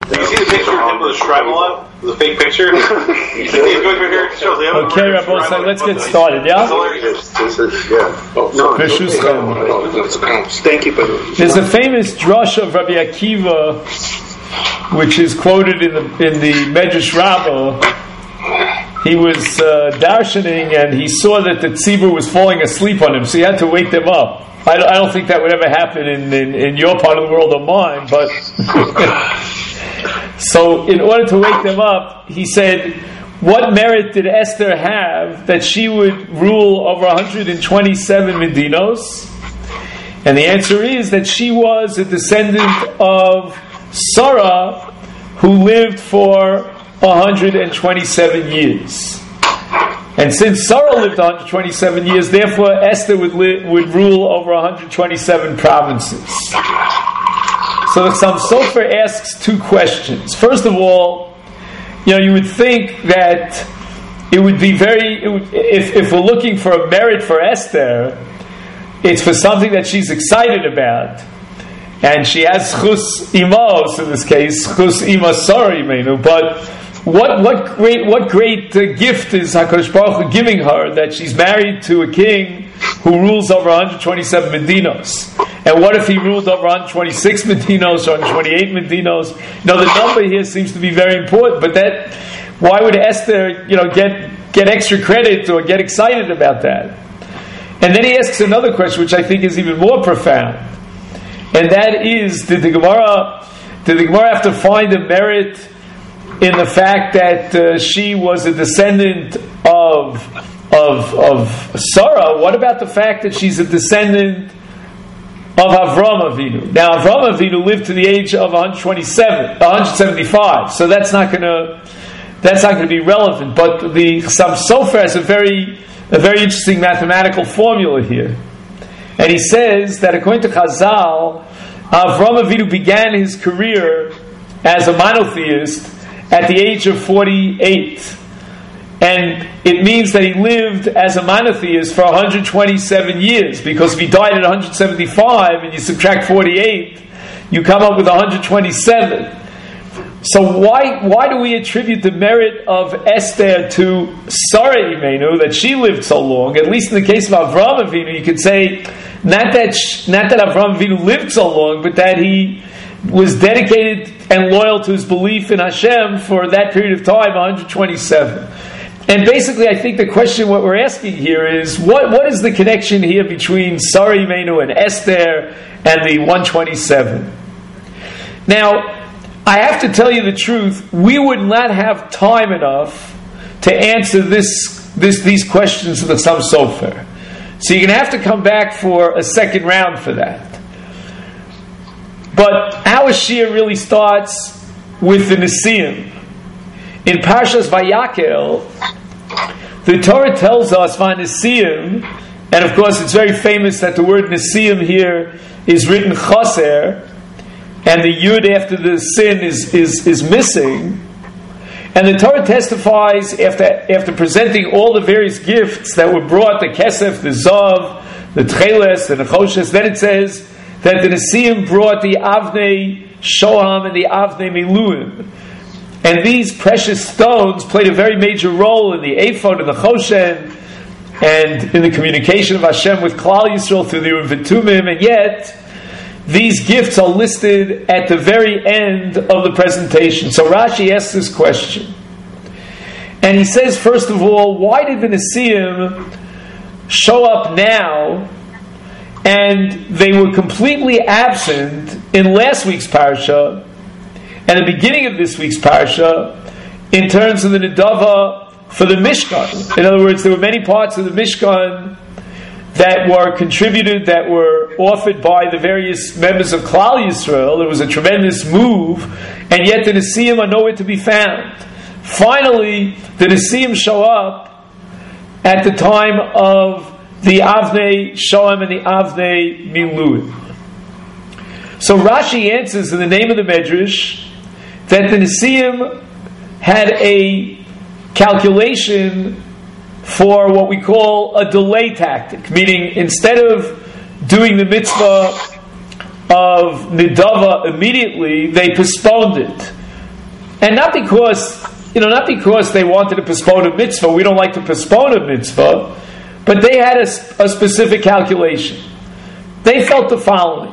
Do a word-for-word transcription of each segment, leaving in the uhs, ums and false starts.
you see the picture of him with a shrine on? The fake picture? You see him going right here? It shows the other Okay, Rabbi, so let's get started, yeah? Thank you, brother. There's a famous drush of Rabbi Akiva, which is quoted in the in the Medrash Rabbah. He was uh, darshaning and he saw that the tzibur was falling asleep on him, so he had to wake them up. I, I don't think that would ever happen in, in, in your part of the world or mine, but so in order to wake them up, he said, what merit did Esther have that she would rule over one hundred twenty-seven Medinos? And the answer is that she was a descendant of Sarah, who lived for one hundred twenty-seven years. And since Sarah lived one hundred twenty-seven years, therefore Esther would li- would rule over one hundred twenty-seven provinces. So the Chassam Sofer asks two questions. First of all, you know, you would think that it would be very, it would, if, if we're looking for a merit for Esther, it's for something that she's excited about. And she has chus imos in this case, chus ima sorry menu. But what what great what great uh, gift is HaKadosh Baruch Hu giving her that she's married to a king who rules over one hundred twenty-seven Medinos? And what if he ruled over one hundred twenty-six Medinos or one hundred twenty-eight Medinos? Now the number here seems to be very important, but that why would Esther, you know, get get extra credit or get excited about that? And then he asks another question, which I think is even more profound. And that is, did the Gemara, did the Gemara have to find a merit in the fact that uh, she was a descendant of, of, of Sarah? What about the fact that she's a descendant of Avram Avinu? Now, Avram Avinu lived to the age of one hundred twenty-seven, one hundred seventy-five, so that's not going to, that's not going to be relevant. But the Chassam Sofer has a very, a very interesting mathematical formula here. And he says that according to Chazal, Avram Avinu began his career as a monotheist at the age of forty-eight. And it means that he lived as a monotheist for one hundred twenty-seven years, because if he died at one hundred seventy-five and you subtract forty-eight, you come up with one hundred twenty-seven. So why why do we attribute the merit of Esther to Sarah Imenu, that she lived so long? At least in the case of Avram Avinu, you could say not that not that Avram Avinu lived so long, but that he was dedicated and loyal to his belief in Hashem for that period of time, one hundred twenty-seven. And basically, I think the question what we're asking here is what what is the connection here between Sarah Imenu and Esther and the one hundred twenty-seven? Now, I have to tell you the truth, we would not have time enough to answer this, this these questions of the Chassam Sofer. So you're going to have to come back for a second round for that. But our Shir really starts with the Nesiim. In Parshas Vayakel, the Torah tells us Nesiim, and of course it's very famous that the word Nesiim here is written Chaser, and the yud after the sin is, is, is missing. And the Torah testifies after after presenting all the various gifts that were brought, the kesef, the zav, the tcheles, the nechoshes, then it says that the Nesiim brought the avnei shoham and the avnei miluim. And these precious stones played a very major role in the ephod and the choshen, and in the communication of Hashem with Klal Yisrael through the Urim V'Tumim, and yet these gifts are listed at the very end of the presentation. So Rashi asks this question. And he says, first of all, why did the Nesiim show up now and they were completely absent in last week's parasha and the beginning of this week's parasha in terms of the Nedava for the Mishkan? In other words, there were many parts of the Mishkan that were contributed, that were offered by the various members of Klal Yisrael. It was a tremendous move, and yet the Nesiim are nowhere to be found. Finally, the Nesiim show up at the time of the Avnei Shoham and the Avnei Miluim. So Rashi answers in the name of the Medrash that the Nesiim had a calculation for what we call a delay tactic, meaning instead of doing the mitzvah of Nidava immediately, they postponed it. And not because, you know, not because they wanted to postpone a mitzvah. We don't like to postpone a mitzvah. But they had a, a specific calculation. They felt the following.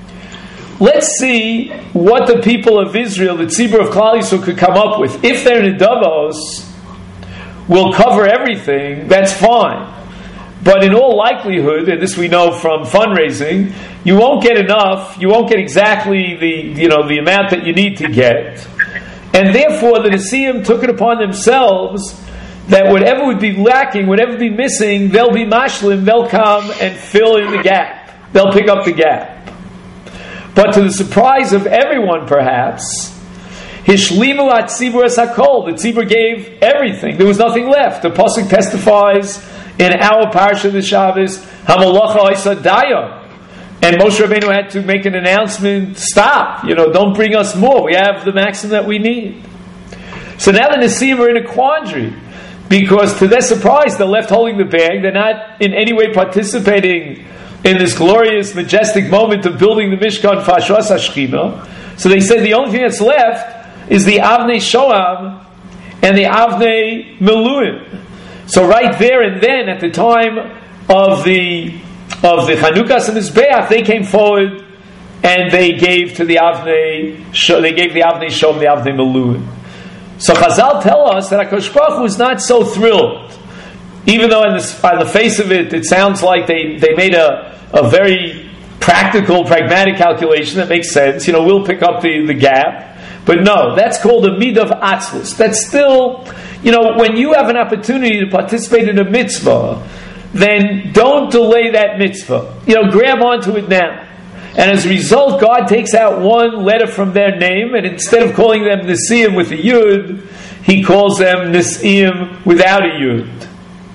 Let's see what the people of Israel, the Tzibur of Klal Yisrael, could come up with. If their nedavos will cover everything, that's fine. But in all likelihood, and this we know from fundraising, you won't get enough, you won't get exactly the, you know, the amount that you need to get. And therefore the Nesiim took it upon themselves that whatever would be lacking, whatever be missing, they'll be mashlim, they'll come and fill in the gap. They'll pick up the gap. But to the surprise of everyone, perhaps, Hishlimu at Tzibur es hakol, the Tzibur gave everything. There was nothing left. The Pasuk testifies in our parsha the Shabbos, Hamalacha Isa Daya. And Moshe Rabbeinu had to make an announcement, stop, you know, don't bring us more. We have the maximum that we need. So now the Nesiim are in a quandary. Because to their surprise, they're left holding the bag. They're not in any way participating in this glorious, majestic moment of building the Mishkan Fashos HaShechina. So they said the only thing that's left is the Avnei Shoam and the Avnei Miluim. So right there and then, at the time of the of the Chanukas and Mizbeach, they came forward and they gave to the Avnei. They gave the Avnei Shoam, the Avnei Miluim. So Chazal tell us that HaKadosh Baruch Hu was not so thrilled, even though on the, on the face of it, it sounds like they, they made a, a very practical, pragmatic calculation that makes sense. You know, we'll pick up the, the gap. But no, that's called a mid of atzlus. That's still, you know, when you have an opportunity to participate in a mitzvah, then don't delay that mitzvah. You know, grab onto it now. And as a result, God takes out one letter from their name, and instead of calling them Nesiim with a Yud, He calls them Nesiim without a Yud.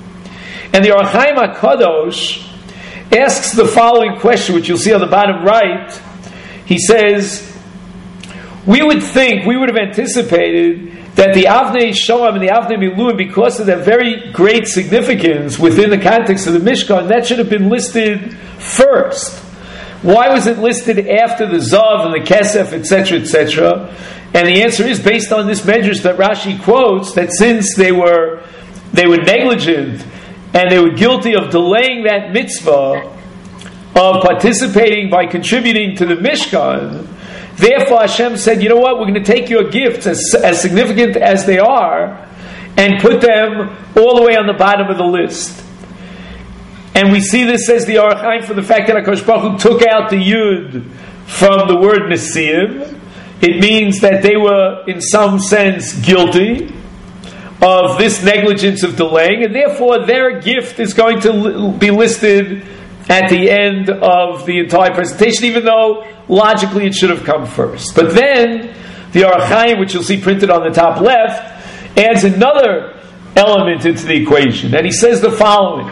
And the Or HaChaim HaKadosh asks the following question, which you'll see on the bottom right. He says, we would think, we would have anticipated that the Avnei Shoam and the Avnei Miluim, because of their very great significance within the context of the Mishkan, that should have been listed first. Why was it listed after the Zav and the Kesef, et cetera, et cetera? And the answer is based on this medrash that Rashi quotes, that since they were they were negligent and they were guilty of delaying that mitzvah of participating by contributing to the Mishkan, therefore Hashem said, you know what, we're going to take your gifts, as, as significant as they are, and put them all the way on the bottom of the list. And we see this, says the Or HaChaim, from the fact that HaKadosh Baruch Hu took out the Yud from the word Nesiim. It means that they were, in some sense, guilty of this negligence of delaying, and therefore their gift is going to be listed at the end of the entire presentation, even though logically it should have come first. But then, the Or HaChaim, which you'll see printed on the top left, adds another element into the equation. And he says the following,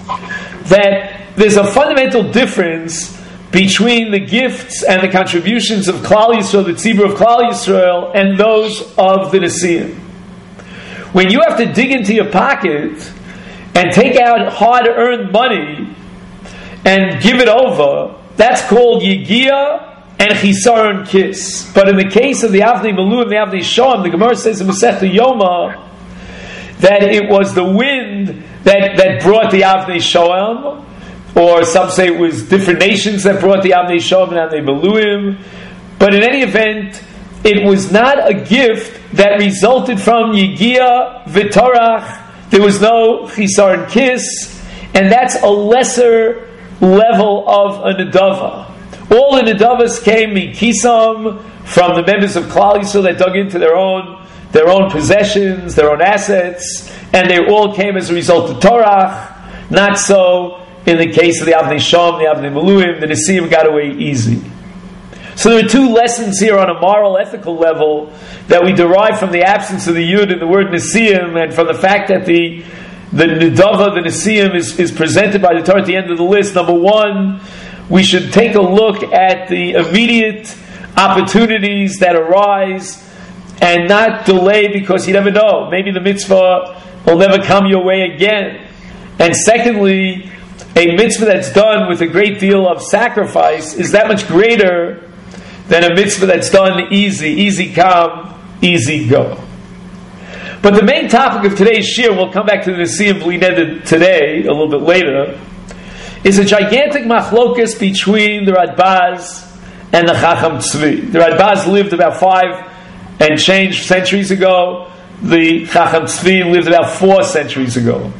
that there's a fundamental difference between the gifts and the contributions of Klal Yisrael, the Tzibur of Klal Yisrael, and those of the Nesiim. When you have to dig into your pocket and take out hard-earned money and give it over, that's called Yegia and Chisaron Kis. But in the case of the Avnei Miluim, the Avnei Shoam, the Gemara says in Masechta Yoma that it was the wind that, that brought the Avnei Shoam, or some say it was different nations that brought the Avnei Shoam and Avnei Miluim. But in any event, it was not a gift that resulted from Yegia V'Torach. There was no Chisar and Kiss, and that's a lesser level of a Nedava. All the Nedavas came Mikisam, from the members of Klal Yisrael that dug into their own their own possessions, their own assets, and they all came as a result of Torah. Not so in the case of the Avnei Shoam, the Avnei Miluim. The Nesiim got away easy. So there are two lessons here on a moral, ethical level that we derive from the absence of the Yud in the word Nesiim, and from the fact that the the Nedava, the Nesiim, is, is presented by the Torah at the end of the list. Number one, we should take a look at the immediate opportunities that arise and not delay, because you never know. Maybe the mitzvah will never come your way again. And secondly, a mitzvah that's done with a great deal of sacrifice is that much greater than a mitzvah that's done easy, easy come, easy go. But the main topic of today's shir, we'll come back to the Nesiim Bli Neder today, a little bit later, is a gigantic machlokas between the Radbaz and the Chacham Tzvi. The Radbaz lived about five and change centuries ago. The Chacham Tzvi lived about four centuries ago.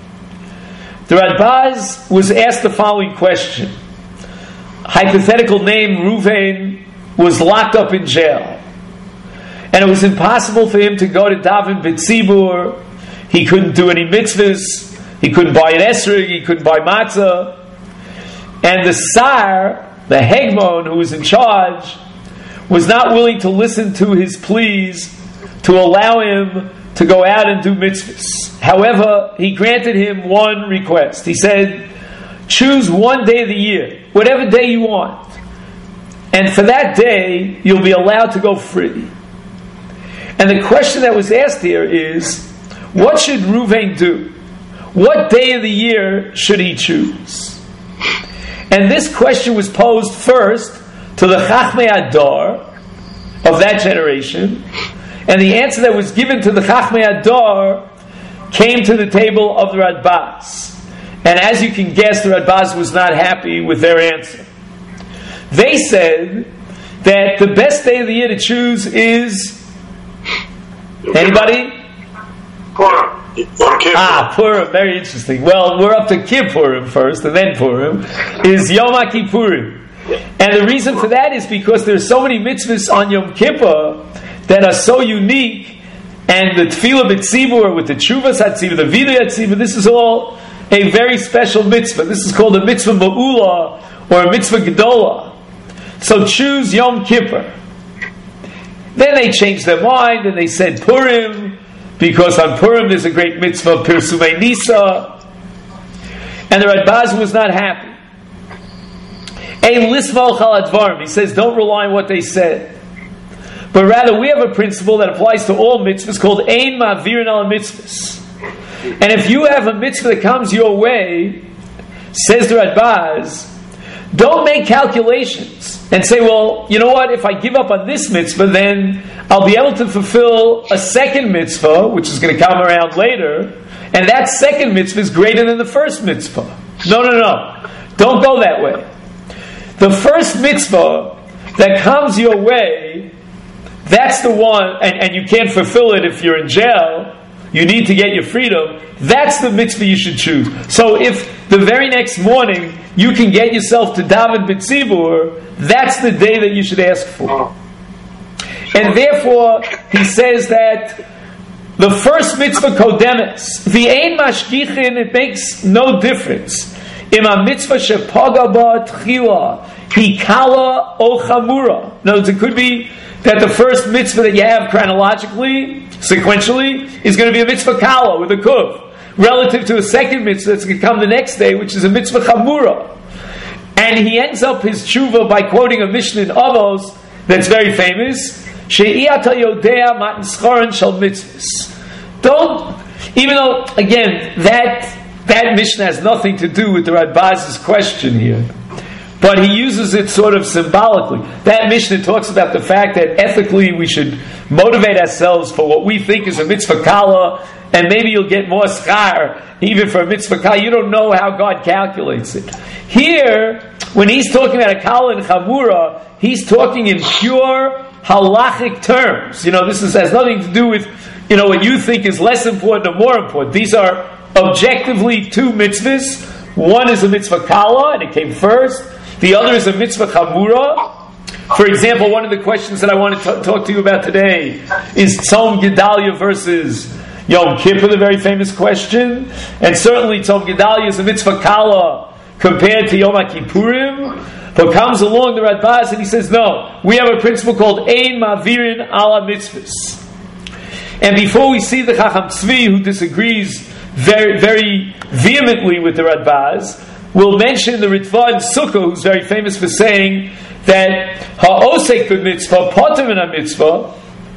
The Radbaz was asked the following question. Hypothetical name Ruvain was locked up in jail. And it was impossible for him to go to Daven B'tzibur. He couldn't do any mitzvahs. He couldn't buy an esrog. He couldn't buy matzah. And the Sar, the Hegmon, who was in charge, was not willing to listen to his pleas to allow him to go out and do mitzvahs. However, he granted him one request. He said, choose one day of the year, whatever day you want. And for that day, you'll be allowed to go free. And the question that was asked here is, what should Ruvain do? What day of the year should he choose? And this question was posed first to the Chachmei Adar of that generation, and the answer that was given to the Chachmei Adar came to the table of the Radbaz. And as you can guess, the Radbaz was not happy with their answer. They said that the best day of the year to choose is... Anybody? Purim. Ah, Purim, very interesting. Well, we're up to Kippurim first, and then Purim, is Yom HaKippurim. And the reason for that is because there's so many mitzvahs on Yom Kippur that are so unique, and the Tefillah B'tzibur with the Tshuvas HaTzibur, the Vidui HaTzibur, this is all a very special mitzvah. This is called a mitzvah Ma'ula, or a mitzvah Gedolah. So choose Yom Kippur. Then they changed their mind and they said Purim, because on Purim there's a great mitzvah, Pirsumei Nisa. And the Radbaz was not happy. Ein lismo chal advarim. He says, don't rely on what they said. But rather, we have a principle that applies to all mitzvahs called Ein ma'avirin al mitzvahs. And if you have a mitzvah that comes your way, says the Radbaz, don't make calculations and say, well, you know what, if I give up on this mitzvah, then I'll be able to fulfill a second mitzvah, which is going to come around later, and that second mitzvah is greater than the first mitzvah. No, no, no. Don't go that way. The first mitzvah that comes your way, that's the one, and, and you can't fulfill it if you're in jail, you need to get your freedom, that's the mitzvah you should choose. So if the very next morning you can get yourself to Daven B'tzibur, that's the day that you should ask for. And therefore, he says that the first mitzvah kodemes, v'ein mashgichin, it makes no difference. Im a mitzvah shepaga ba tchila, hikala o chamura. In other words, it could be that the first mitzvah that you have chronologically, sequentially, is going to be a mitzvah kala with a kuv, relative to a second mitzvah that's going to come the next day, which is a mitzvah chamura. And he ends up his tshuva by quoting a Mishnah in Avos that's very famous, She'iyata yodea matan schoren shel mitzvahs. Don't, even though, again, that that Mishnah has nothing to do with the Radbaz's question here, but he uses it sort of symbolically. That Mishnah talks about the fact that ethically we should motivate ourselves for what we think is a mitzvah kala, and maybe you'll get more schar even for a mitzvah kala. You don't know how God calculates it. Here, when he's talking about a kala and chamura, he's talking in pure halachic terms. You know, this is, has nothing to do with, you know, what you think is less important or more important. These are objectively two mitzvahs. One is a mitzvah kala, and it came first. The other is a mitzvah chamura. For example, one of the questions that I want to t- talk to you about today is Tzom Gedalia versus Yom Kippur, the very famous question. And certainly Tzom Gedalia is a mitzvah kala compared to Yom HaKippurim. But comes along the Radbaz and he says, no, we have a principle called Ein Ma'avirin ala mitzvahs. And before we see the Chacham Tzvi, who disagrees very, very vehemently with the Radbaz, we'll mention the Ritva in Sukkah, who's very famous for saying that ha'osek b'mitzvah, poter min ha'mitzvah,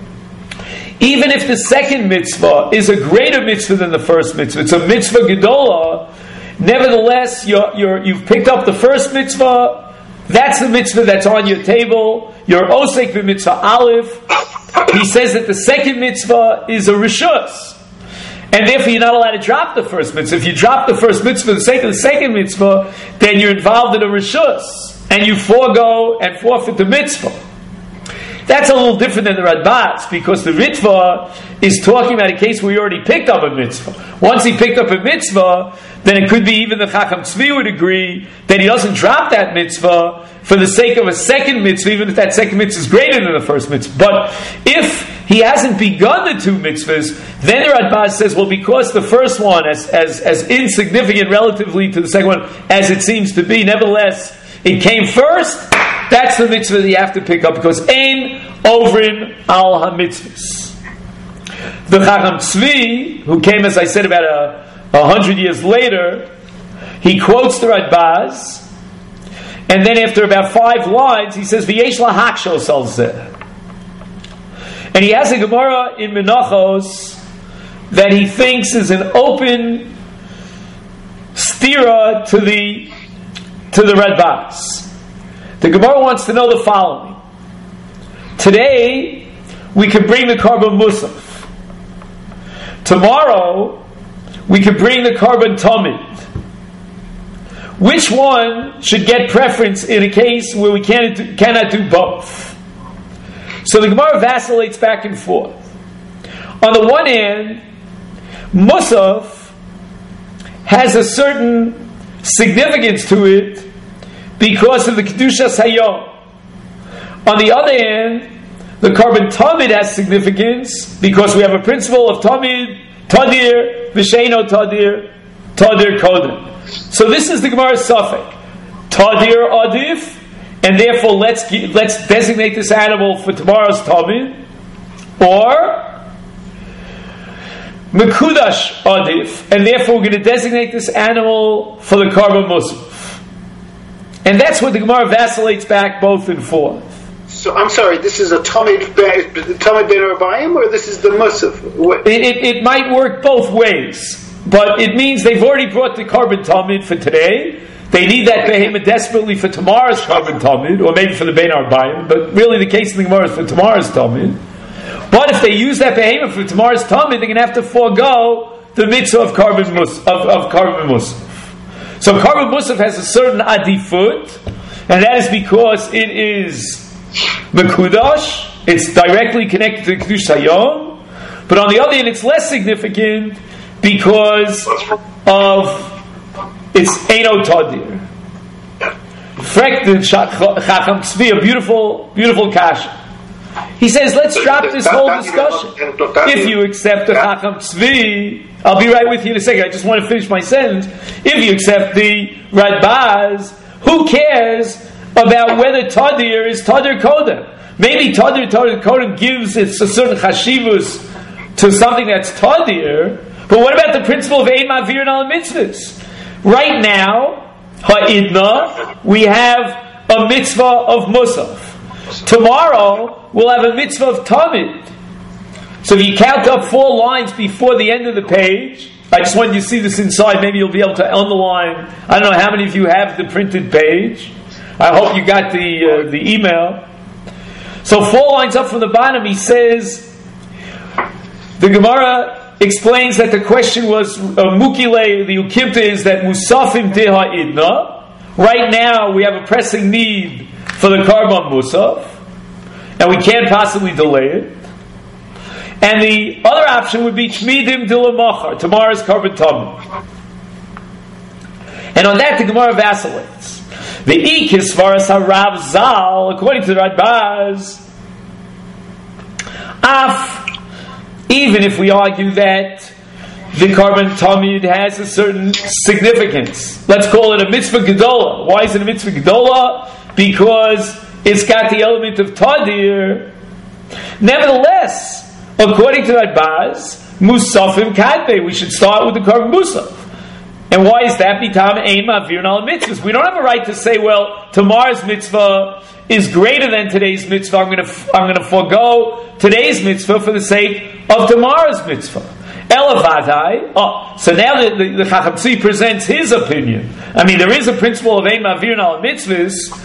even if the second mitzvah is a greater mitzvah than the first mitzvah, it's a mitzvah gedolah, nevertheless, you're, you're, you've picked up the first mitzvah That's the mitzvah that's on your table. Your osek b'mitzvah aleph. He says that the second mitzvah is a rishus. And therefore you're not allowed to drop the first mitzvah. If you drop the first mitzvah for the sake of the second mitzvah, then you're involved in a rishus. And you forego and forfeit the mitzvah. That's a little different than the Radbaz, because the Ritva is talking about a case where he already picked up a mitzvah. Once he picked up a mitzvah, then it could be even the Chacham Tzvi would agree that he doesn't drop that mitzvah for the sake of a second mitzvah, even if that second mitzvah is greater than the first mitzvah. But if he hasn't begun the two mitzvahs, then the Radbaz says, well, because the first one, as, as, as insignificant relatively to the second one as it seems to be, nevertheless, it came first, that's the mitzvah that you have to pick up, because ein ovrin al ha-mitzvahs. The Chacham Tzvi, who came, as I said, about a, a hundred years later, he quotes the Radbaz, and then after about five lines, he says, V'yesh lahakshos al zeh. And he has a Gemara in Menachos that he thinks is an open stira to the to the Radbaz. The Gemara wants to know the following. Today, we could bring the Karban Musaf. Tomorrow, we could bring the Karban Tamid. Which one should get preference in a case where we can't do, cannot do both? So the Gemara vacillates back and forth. On the one hand, Musaf has a certain significance to it because of the Kedushas Hayom. On the other hand, the Karban Tamid has significance because we have a principle of Tamid, Tadir, V'sheino Tadir, Tadir Kodem. So this is the Gemara's suffix. Tadir Adif, and therefore let's let's designate this animal for tomorrow's Tamid, or Mekudash Adif, and therefore we're going to designate this animal for the Karban Musaf. And that's where the Gemara vacillates back both and forth. So I'm sorry, this is a Tamid Tamid Ben Arbaim, or this is the Musaf? It, it, it might work both ways, but it means they've already brought the Karban Tamid for today. They need that behemoth desperately for tomorrow's Karban Tamid, or maybe for the Ben Arbaim, but really the case in the Gemara is for tomorrow's Tamid. But if they use that behemoth for tomorrow's Tamid, they're going to have to forego the mitzvah of Karban Mus of, of Karban Musaf. So Karban Musaf has a certain adifut, and that is because it is Mekudash, it's directly connected to Kedush Hayom, but on the other hand, it's less significant because of its Eino Tadir. Frekted Chacham Tzvi, a beautiful, beautiful kasha. He says, let's drop this whole discussion. If you accept the Chacham Tzvi, I'll be right with you in a second, I just want to finish my sentence. If you accept the Radbaz, who cares about whether Tadir is Tadir Kodem? Maybe Tadir Tadir Kodem gives it's a certain chashivus to something that's Tadir, but what about the principle of Ein Ma'avir Al Mitzvahs? Right now, Ha'idna, we have a mitzvah of Musaf. Tomorrow, we'll have a mitzvah of Tamid. So if you count up four lines before the end of the page, I just want you to see this inside, maybe you'll be able to underline. I don't know how many of you have the printed page. I hope you got the uh, the email. So four lines up from the bottom, he says, the Gemara explains that the question was, uh, Mukile, the Ukimta is that Musafim Deha Idna. Right now, we have a pressing need for the Karban Musaf, and we can't possibly delay it. And the other option would be Chmidim Dilamachar, tomorrow's Karban Tamid. And on that, the Gemara vacillates. The Ikis Varas Harav Zal, according to the Radbaz, Af, even if we argue that the Karban Tamid has a certain significance, let's call it a mitzvah gedola. Why is it a mitzvah gedola? Because it's got the element of Tadir. Nevertheless, according to Radbaz, Musafim Kadbe, we should start with the Karban Musaf. And why is that? Bitam Ein Ma'avir Al Mitzvahs. We don't have a right to say, well, tomorrow's mitzvah is greater than today's mitzvah. I'm going to I'm going to forego today's mitzvah for the sake of tomorrow's mitzvah. Elavadai. Oh, so now the, the, the Chacham Tzvi presents his opinion. I mean, there is a principle of Ein Ma'avir Al Mitzvahs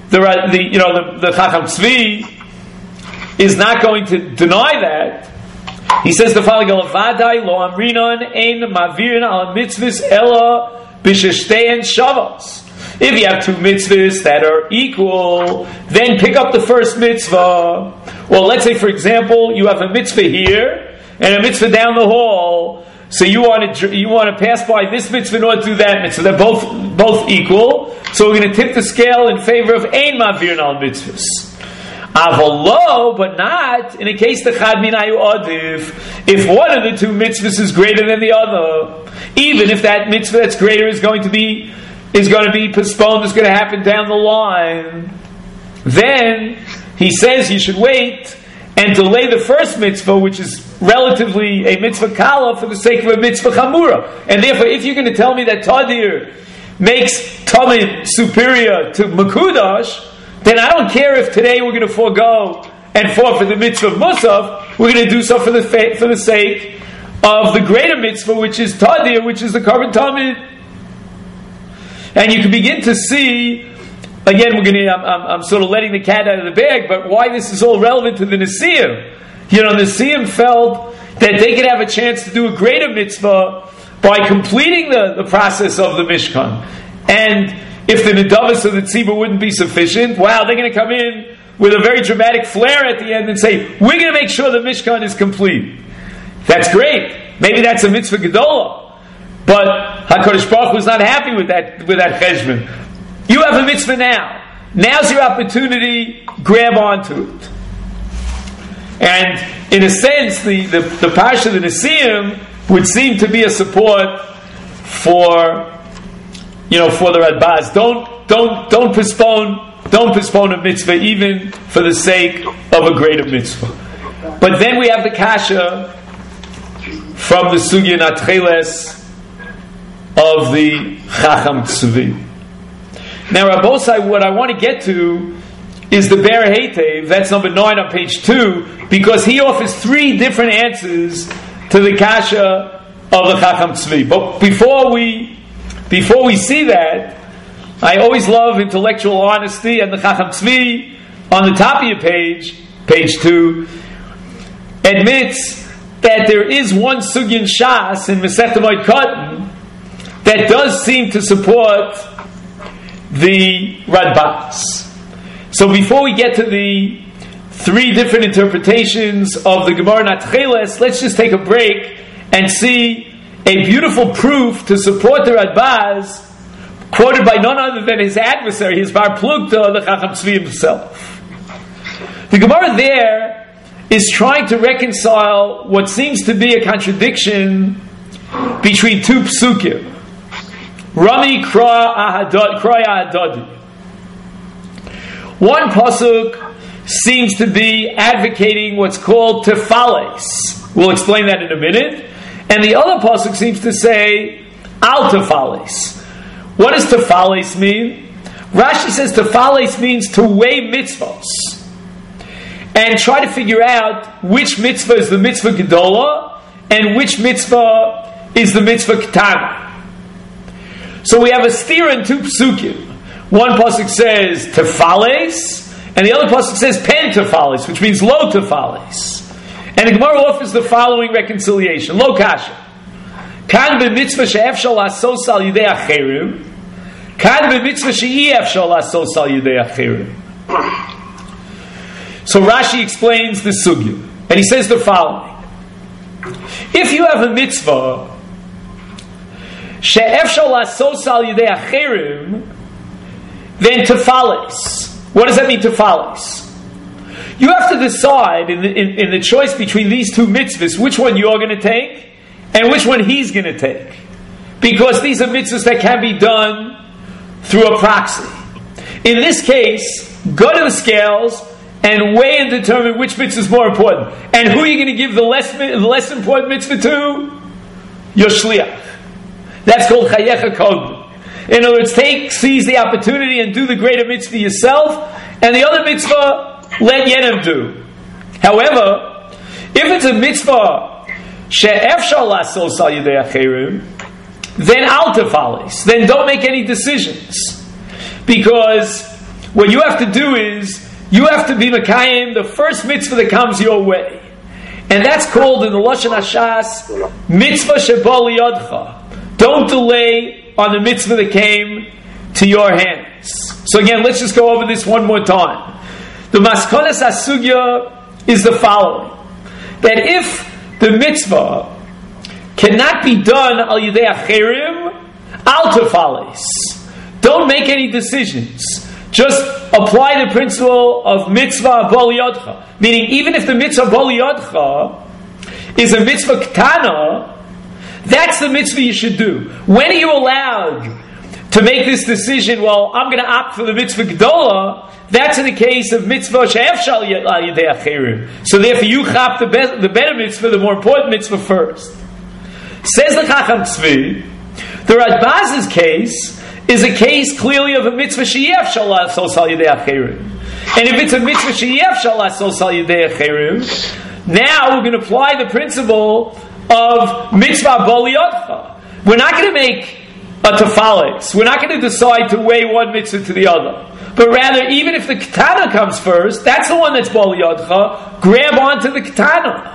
the, the you know the, the Chacham Tzvi is not going to deny that. He says the following: "Vadai lo amrinon ein mavirin al mitzvahs ela b'sheshtein shavos." If you have two mitzvahs that are equal, then pick up the first mitzvah. Well, let's say, for example, you have a mitzvah here and a mitzvah down the hall. So you want to you want to pass by this mitzvah in order to do that mitzvah. They're both both equal. So we're going to tip the scale in favor of ein mavirin al mitzvahs. Avolo, but not in a case the chad minayu adif. If one of the two mitzvahs is greater than the other, even if that mitzvah that's greater is going to be is going to be postponed, is going to happen down the line, then he says you should wait and delay the first mitzvah, which is relatively a mitzvah kala, for the sake of a mitzvah chamura. And therefore, if you're going to tell me that tadir makes tamid superior to makudash, then I don't care if today we're going to forego and fall for the mitzvah of musaf. We're going to do so for the fa- for the sake of the greater mitzvah, which is tadir, which is the korban tamid. And you can begin to see, again, we're going to, I'm, I'm, I'm sort of letting the cat out of the bag, but why this is all relevant to the Nesiim. You know, the Nesiim felt that they could have a chance to do a greater mitzvah by completing the, the process of the Mishkan. And if the Nedavos of the Tzibur wouldn't be sufficient, wow, they're going to come in with a very dramatic flair at the end and say, we're going to make sure the Mishkan is complete. That's great. Maybe that's a mitzvah gedolah. But HaKadosh Baruch Hu is not happy with that with that cheshbon. You have a mitzvah now. Now's your opportunity. Grab onto it. And in a sense, the the, the parsha of the Nesiim would seem to be a support for you know for the Radbaz. Don't don't don't postpone don't postpone a mitzvah even for the sake of a greater mitzvah. But then we have the kasha from the Sugya Natcheles of the Chacham Tzvi. Now, Rabbosai, what I want to get to is the Ber Heitev. That's number nine on page two, because he offers three different answers to the kasha of the Chacham Tzvi. But before we before we see that, I always love intellectual honesty, and the Chacham Tzvi on the top of your page, page two, admits that there is one sugyan shas in Masechta Moed Katan that does seem to support the Radbaz. So before we get to the three different interpretations of the Gemara Natcheles, let's just take a break and see a beautiful proof to support the Radbaz, quoted by none other than his adversary, his Bar Plukta, the Chacham Tzvi himself. The Gemara there is trying to reconcile what seems to be a contradiction between two psukim. Rami Kroya Ahadadi. One pasuk seems to be advocating what's called tefales. We'll explain that in a minute. And the other pasuk seems to say al tefales. What does tefales mean? Rashi says tefales means to weigh mitzvahs and try to figure out which mitzvah is the mitzvah gedolah and which mitzvah is the mitzvah ketana. So we have a steer in two psukim. One pasuk says tefales, and the other pasuk says pen tefales, which means lo tefales. And the Gemara offers the following reconciliation: lo kasha. Kan b'mitzvah she'efshal lasos al yidei acherim. Kan b'mitzvah she'i efshal lasos al yidei acherim. So Rashi explains the sugya, and he says the following: if you have a mitzvah she'efshal lasos al yidei acherim, then tefales. What does that mean, tefales? You have to decide in the, in, in the choice between these two mitzvahs which one you're going to take and which one he's going to take, because these are mitzvahs that can be done through a proxy. In this case, go to the scales and weigh and determine which mitzvah is more important. And who are you going to give the less the less important mitzvah to? Your shliach. That's called chayecha kodem. In other words, take, seize the opportunity and do the greater mitzvah yourself, and the other mitzvah, let Yenim do. However, if it's a mitzvah, she'efshal lasos al yidei acherim, then al tefales, then don't make any decisions. Because what you have to do is, you have to be Mekayim, the first mitzvah that comes your way. And that's called in the Lashon HaShas, mitzvah shebal yodcha. Don't delay on the mitzvah that came to your hands. So again, let's just go over this one more time. The Maskonas HaSugya is the following. That if the mitzvah cannot be done al yidei acherim, al tefales. Don't make any decisions. Just apply the principle of mitzvah bal yodcha. Meaning, even if the mitzvah bal yodcha is a mitzvah ketana, that's the mitzvah you should do. When are you allowed to make this decision? Well, I'm going to opt for the mitzvah gedola. That's in the case of mitzvah she'efshal al yidei acherim. So therefore, you chap the, be- the better mitzvah, the more important mitzvah first. Says the Chacham Tzvi, the Radbaz's case is a case clearly of a mitzvah she'efshal asos al yidei acherim. And if it's a mitzvah she'efshal asos al yidei acherim, now we're going to apply the principle of mitzvah bal yodcha. We're not going to make a tefales. We're not going to decide to weigh one mitzvah to the other. But rather, even if the ketana comes first, that's the one that's bal yodcha, grab onto the ketana.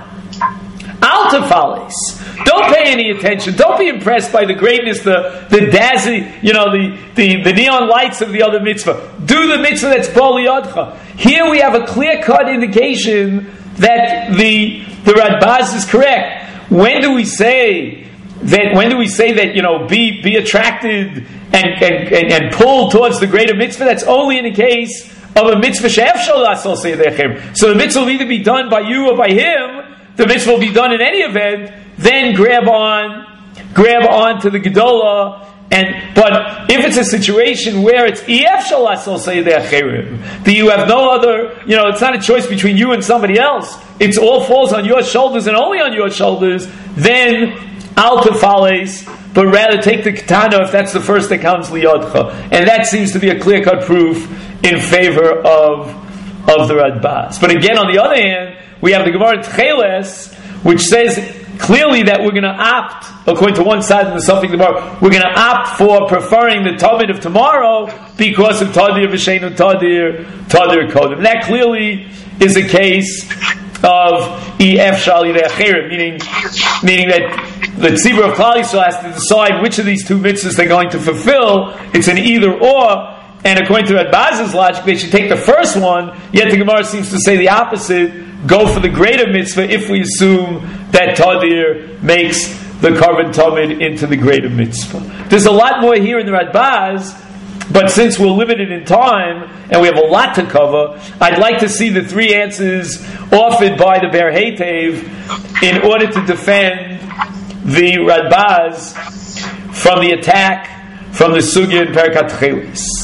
Al tefales. Don't pay any attention. Don't be impressed by the greatness, the the dazzling, you know, the, the, the neon lights of the other mitzvah. Do the mitzvah that's bal yodcha. Here we have a clear-cut indication that the the Radbaz is correct. When do we say that? When do we say that? You know, be be attracted and and, and, and pulled towards the greater mitzvah? That's only in the case of a mitzvah she'efshal asos al yidei acherim. So the mitzvah will either be done by you or by him. The mitzvah will be done in any event. Then grab on, grab on to the gedola. And but if it's a situation where it's efshal asos al yidei acherim, that you have no other, you know, it's not a choice between you and somebody else. It's all falls on your shoulders and only on your shoulders. Then al tefales, but rather take the ketana if that's the first that comes liyodcha, and that seems to be a clear cut proof in favor of of the Radbaz. But again, on the other hand, we have the Gemara Tcheles, which says clearly that we're going to opt, according to one side of the Suffolk Gemara, we're going to opt for preferring the Talmud of tomorrow because of Tadir V'Sheinu Tadir, Tadir Kodem. That clearly is a case of E F Shal Yidei Acherim, meaning, meaning that the Tzibur of Klal Yisrael has to decide which of these two mitzvahs they're going to fulfill. It's an either or. And according to Radbaz's logic, they should take the first one, yet the Gemara seems to say the opposite, go for the greater mitzvah if we assume that Tadir makes the Karban Tamid into the greater mitzvah. There's a lot more here in the Radbaz, but since we're limited in time, and we have a lot to cover, I'd like to see the three answers offered by the Ber Heitev in order to defend the Radbaz from the attack from the Sugya in Perkat Chelis.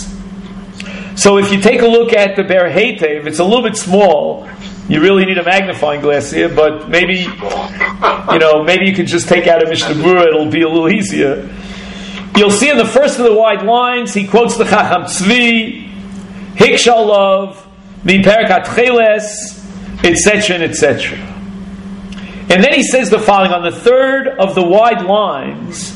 So if you take a look at the Ber Heitev, it's a little bit small. You really need a magnifying glass here, but maybe, you know, maybe you could just take out a Mishnah Berurah, it'll be a little easier. You'll see in the first of the wide lines, he quotes the Chacham Tzvi, Hikshalov, Mi Perkat Cheles, et cetera, and et cetera. And then he says the following, on the third of the wide lines,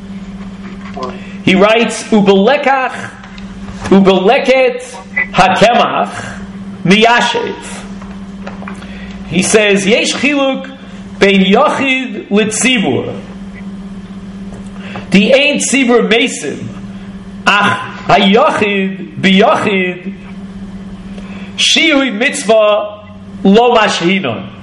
he writes, Ubelekach, Ubeleket hakemach miyashev. He says, Yesh chiluk bein yochid litzibur. The ain't tzibur mesim. Ach hayochid biyochid shiui mitzvah lo mashhinon.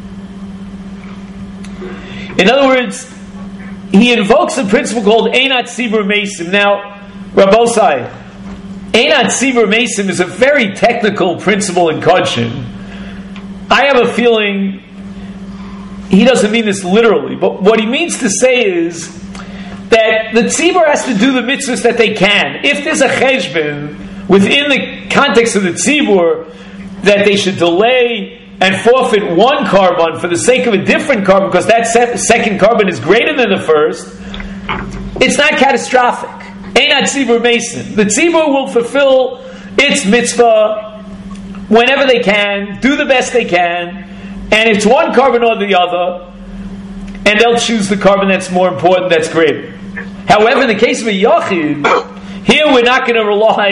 In other words, he invokes a principle called Einat Tzibur Mesim. Now, Rabbosai, Einat Tzibur Mesim is a very technical principle in Kodshin. I have a feeling he doesn't mean this literally, but what he means to say is that the Tzibur has to do the mitzvahs that they can. If there's a cheshbon within the context of the Tzibur that they should delay and forfeit one carbon for the sake of a different carbon because that se- second carbon is greater than the first, it's not catastrophic. Einat Tzibur Mesim. The Tzibur will fulfill its mitzvah whenever they can, do the best they can, and it's one carbon or the other, and they'll choose the carbon that's more important, that's greater. However, in the case of a Yachid, here we're not going to rely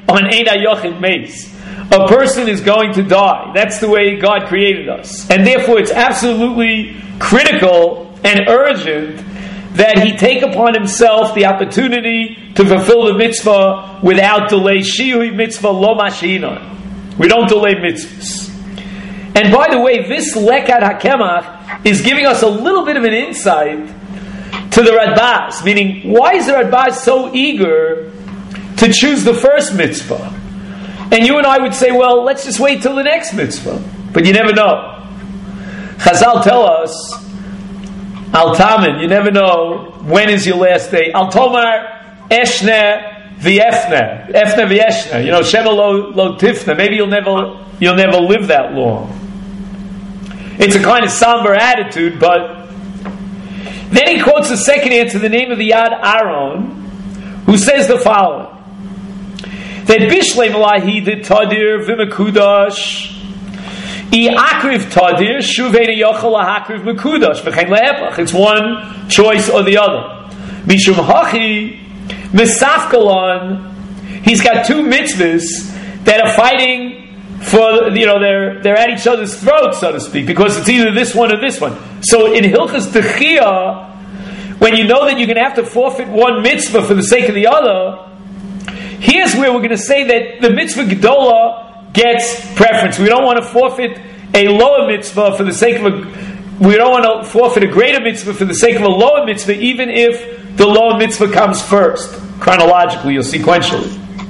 on Ein HaYochid Meis. A person is going to die. That's the way God created us. And therefore it's absolutely critical and urgent that he take upon himself the opportunity to fulfill the mitzvah without delay. Shiui mitzvah lo mashinon. We don't delay mitzvahs. And by the way, this Lekad HaKemach is giving us a little bit of an insight to the Radbaz. Meaning, why is the Radbaz so eager to choose the first mitzvah? And you and I would say, well, let's just wait till the next mitzvah. But you never know. Chazal tell us, Al Tamin, you never know when is your last day. Al Tomar Eshne V'Efne, Efne V'Eshne. You know, Shema lo, lo Tifne. Maybe you'll never you'll never live that long. It's a kind of somber attitude, but then he quotes the second answer, the name of the Yad Aaron, who says the following: that Bishlei Malahi did Tadir V'Mekudash I Akriv Tadir Shuvei Yochel LaHakriv Mekudash V'chein LeEpach. It's one choice or the other. Mishum Hachi Misafkalon. He's got two mitzvahs that are fighting for, you know, they're they're at each other's throats, so to speak, because it's either this one or this one. So in Hilchas Techiyah, when you know that you're going to have to forfeit one mitzvah for the sake of the other, here's where we're going to say that the mitzvah Gedolah gets preference. We don't want to forfeit a lower mitzvah for the sake of a, we don't want to forfeit a greater mitzvah for the sake of a lower mitzvah, even if the lower mitzvah comes first, chronologically or sequentially.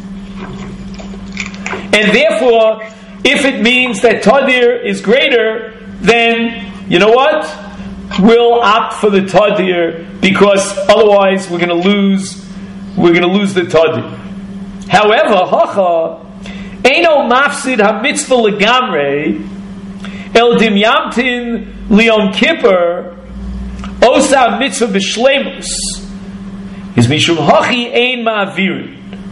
And therefore, if it means that Tadir is greater, then, you know what? We'll opt for the Tadir, because otherwise we're going to lose, we're going to lose the Tadir. However, Hacha, Eino mafsid ha-mitzvah legamre, el dimyamtin liyom kippur, osa mitzvah b'shlemus, is mishum hachi ein ma'avirin.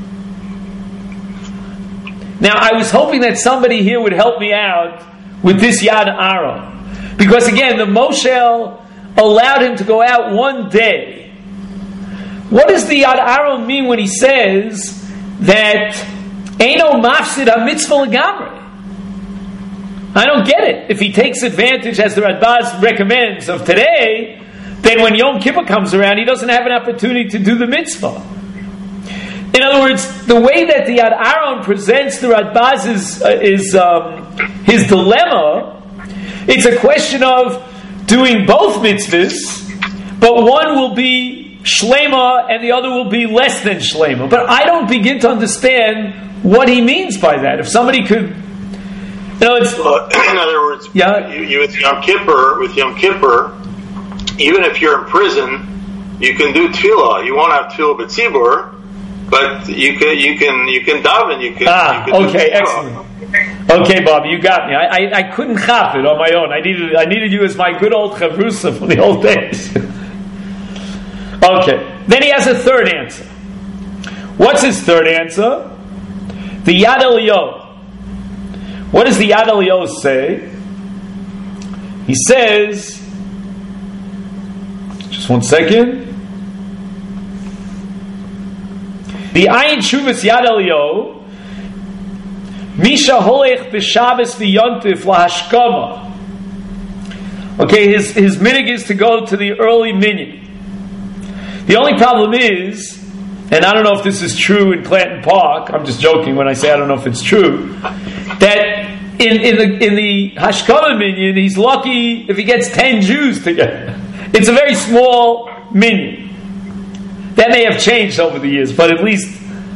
Now, I was hoping that somebody here would help me out with this Yad Aaron. Because again, the Moshel allowed him to go out one day. What does the Yad Aaron mean when he says that Eino mafsid ha-mitzvah legamre? I don't get it. If he takes advantage, as the Radbaz recommends, of today, then when Yom Kippur comes around, he doesn't have an opportunity to do the mitzvah. In other words, the way that the Yad Aaron presents the Radbaz is, uh, is um, his dilemma. It's a question of doing both mitzvahs, but one will be shlema and the other will be less than shlema. But I don't begin to understand what he means by that. If somebody could, you know, it's well, in other words, yeah, you, you with Yom Kippur, with Yom Kippur, even if you're in prison, you can do tefillah. You won't have tefillah b'tzibur, but you can you can you can daven. You can. Ah, you can okay, excellent. Okay, Bob, you got me. I, I, I couldn't chop it on my own. I needed I needed you as my good old chavrusa from the old days. Okay. Then he has a third answer. What's his third answer? The Yad Eliyahu. What does the Yad Eliyahu say? He says, just one second. The Ayin Shuvas Yad Eliyahu, Misha holech b'Shabbos v'Yontif lahashkama. Okay, his his minig is to go to the early minyan. The only problem is, and I don't know if this is true in Clanton Park, I'm just joking when I say I don't know if it's true, that in, in the in the Hashkama minyan, he's lucky if he gets ten Jews together. It's a very small minyan. That may have changed over the years, but at least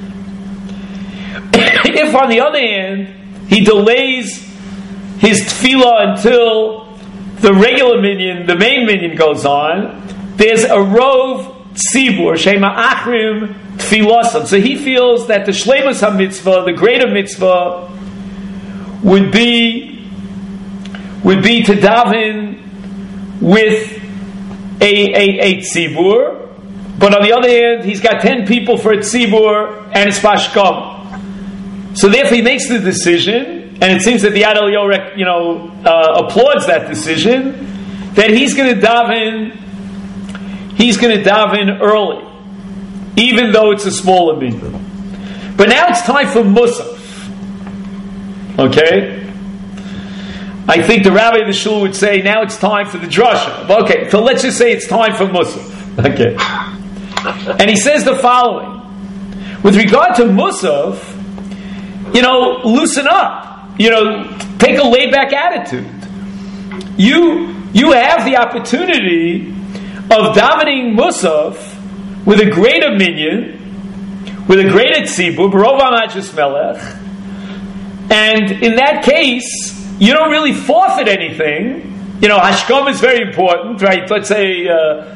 if on the other hand, he delays his tefillah until the regular minyan, the main minyan goes on, there's a rov tzibur, shema achrim tfilasam. So he feels that the shleimus ha-mitzvah, the greater mitzvah, would be would be to daven with a, a, a tzibur, but on the other hand, he's got ten people for a tzibur and it's pashkam. So therefore he makes the decision, and it seems that the Yad Eliyahu, you know, uh, applauds that decision, that he's going to daven He's going to daven early, even though it's a smaller minyan. But now it's time for Musaf. Okay? I think the rabbi of the shul would say, now it's time for the drasha. Okay, so let's just say it's time for Musaf. Okay. And he says the following. With regard to Musaf, you know, loosen up. You know, take a laid-back attitude. You, you have the opportunity of davening Musaf with a greater minyan, with a greater tzibur, Barov HaMajlis Melech, and in that case, you don't really forfeit anything. You know, Hashkom is very important, right? Let's say, uh,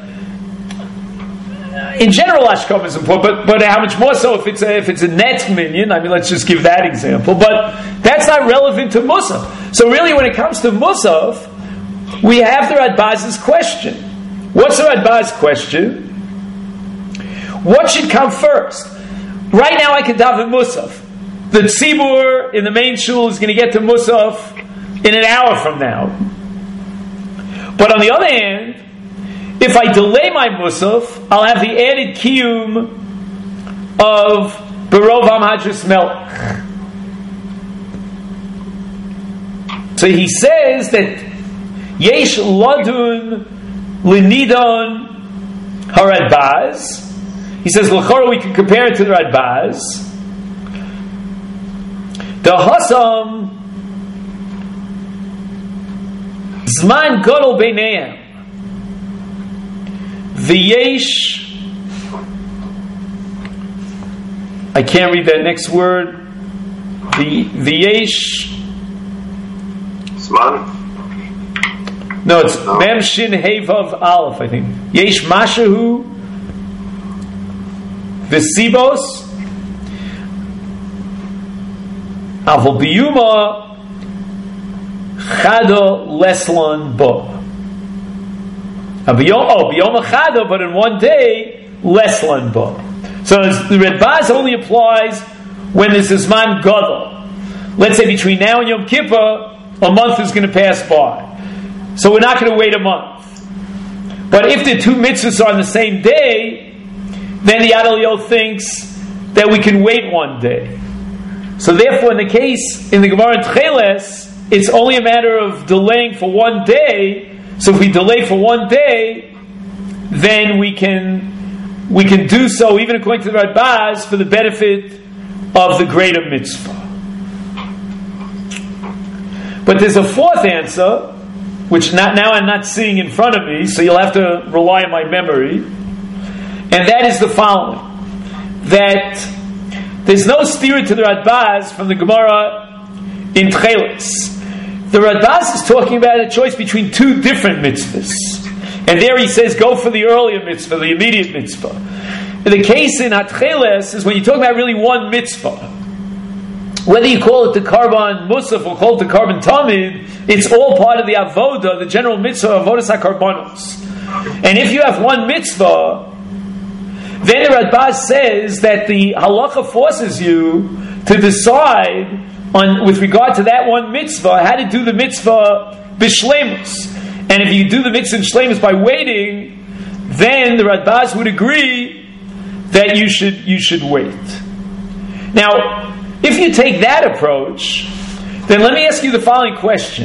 in general, Hashkom is important, but, but how much more so if it's a, if it's a net minyan? I mean, let's just give that example. But that's not relevant to Musaf. So really, when it comes to Musaf, we have the Radbaz's question. What's the Radbaz's question? What should come first? Right now, I can daven Musaf. The tzibur in the main shul is going to get to Musaf in an hour from now. But on the other hand, if I delay my Musaf, I'll have the added kiyum of Barov HaMajlis Melech. So he says that Yesh Ladun Linidon Haradbaz. He says, L'chora, we can compare it to the Radbaz. The Hasam Zman Gadol Beineim V'yesh, I can't read that next word. V'yesh Zman? No, it's no. Mem Shin Hevav Aleph, I think. Yesh Mashahu V'sibos Avol Biyuma Chado Leslon Bo. Oh, Biyoma Chado, but in one day, Leslon Bo. So the Radbaz only applies when there's a Zman Gadol. Let's say between now and Yom Kippur, a month is going to pass by. So we're not going to wait a month. But if the two mitzvahs are on the same day, then the Yad Eliyah thinks that we can wait one day. So therefore, in the case, in the Gemara in Tcheles, it's only a matter of delaying for one day. So if we delay for one day, then we can we can do so, even according to the Radbaz, for the benefit of the greater mitzvah. But there's a fourth answer, which not, now I'm not seeing in front of me, so you'll have to rely on my memory. And that is the following. That there's no stira to the Radbaz from the Gemara in Tcheles. The Radbaz is talking about a choice between two different mitzvahs. And there he says, go for the earlier mitzvah, the immediate mitzvah. And the case in Hatcheles is when you talk about really one mitzvah. Whether you call it the Karban Musaf or call it the Karban Tamid, it's all part of the Avodah, the general mitzvah of Avodas HaKarbanos. And if you have one mitzvah, then the Radbaz says that the halacha forces you to decide on, with regard to that one mitzvah, how to do the mitzvah b'shleimus. And if you do the mitzvah b'shleimus by waiting, then the Radbaz would agree that you should you should wait. Now, if you take that approach, then let me ask you the following question.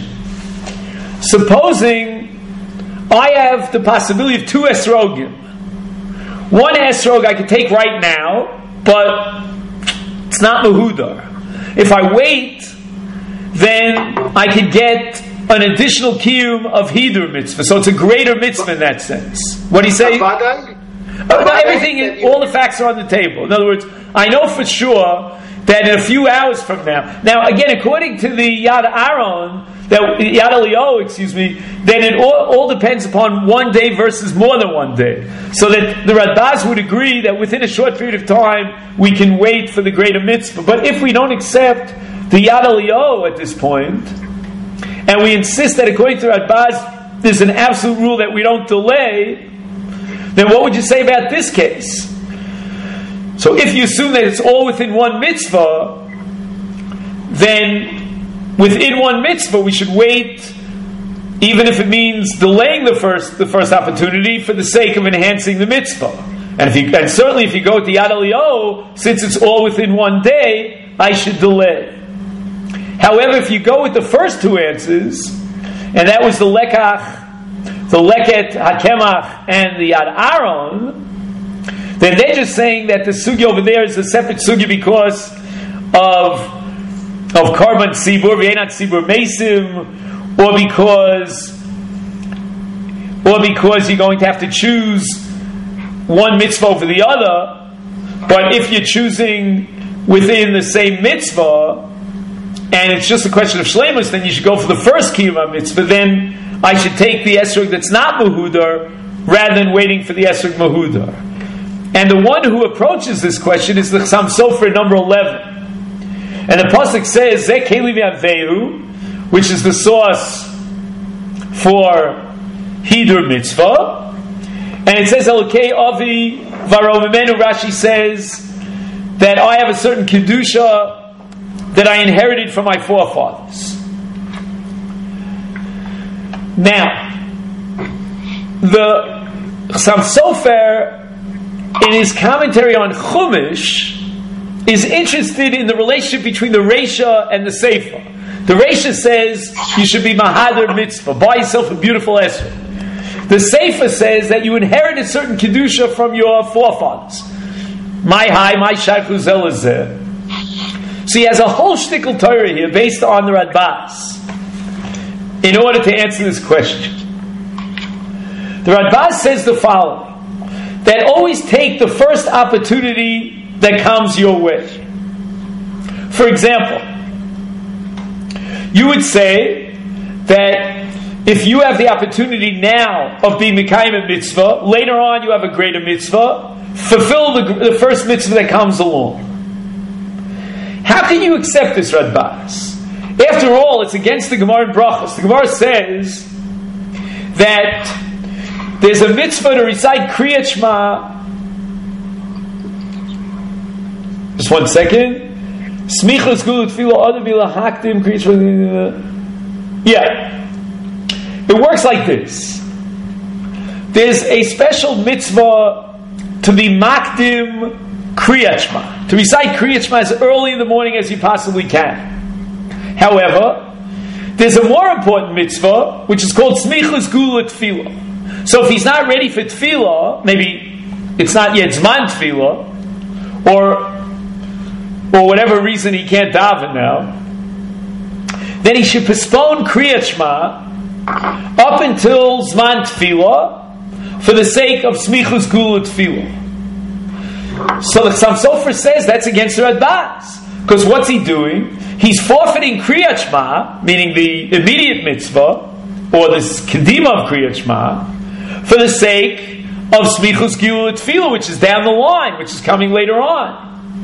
Supposing I have the possibility of two esrogim. One esrog I could take right now, but it's not mahudar. If I wait, then I could get an additional kiyum of hidur mitzvah. So it's a greater mitzvah in that sense. What do you say? Uh, everything, all the facts are on the table. In other words, I know for sure that in a few hours from now. Now, again, according to the Yad Aaron, that Yad Eliyah, excuse me, then it all, all depends upon one day versus more than one day. So that the Radbaz would agree that within a short period of time we can wait for the greater mitzvah. But if we don't accept the Yad Eliyah at this point, and we insist that according to Radbaz there's an absolute rule that we don't delay, then what would you say about this case? So if you assume that it's all within one mitzvah, then within one mitzvah we should wait, even if it means delaying the first the first opportunity for the sake of enhancing the mitzvah. And if you, and certainly if you go with the Yad Eliyahu, since it's all within one day, I should delay. However, if you go with the first two answers, and that was the Lekach, the Leket HaKemach, and the Yad Aaron, then they're just saying that the sugya over there is a separate sugya because of of Karban Tzibur, V'enat Tzibur Mesim, or because or because you're going to have to choose one mitzvah over the other. But if you're choosing within the same mitzvah, and it's just a question of shleimus, then you should go for the first kiyum mitzvah. Then I should take the esrog that's not mahudar rather than waiting for the esrog mahudar. And the one who approaches this question is the Chassam Sofer, number eleven. And the pasuk says, Zeh Keli V'Avehu, which is the source for Hidur Mitzvah. And it says, Elokei Avi Varomimenu, Rashi says that I have a certain Kedusha that I inherited from my forefathers. Now, the Chassam Sofer, in his commentary on Chumash, is interested in the relationship between the Reisha and the Seifa. The Reisha says you should be Mahadir Mitzvah, buy yourself a beautiful esrog. The Seifa says that you inherit a certain Kedusha from your forefathers. My high, my Shaychu Zelazeh. So he has a whole shtickle Torah here based on the Radbaz in order to answer this question. The Radbaz says the following: that always take the first opportunity that comes your way. For example, you would say that if you have the opportunity now of being Mekayim a mitzvah, later on you have a greater mitzvah, fulfill the, the first mitzvah that comes along. How can you accept this, Radbaz? After all, it's against the Gemara in Brachos. The Gemara says that there's a mitzvah to recite Kriyat Shema. Just one second. Smichas Gula Tefillah Adam Ila Hakdim Kriyat Shema. Yeah. It works like this. There's a special mitzvah to be Makdim Kriyat Shema, to recite Kriyat Shema as early in the morning as you possibly can. However, there's a more important mitzvah which is called Smichas Gula Tefillah. So if he's not ready for Tefillah, maybe it's not yet Zman Tefillah, or or whatever reason he can't daven now, then he should postpone Kriyat Shema up until Zman Tefillah for the sake of Smichus Gula Tefillah. So the Chassam Sofer says that's against the Radbaz, because what's he doing? He's forfeiting Kriyat Shema, meaning the immediate mitzvah or the kedima of Kriyat Shema, for the sake of Smichus Gula Tefillah, which is down the line, which is coming later on.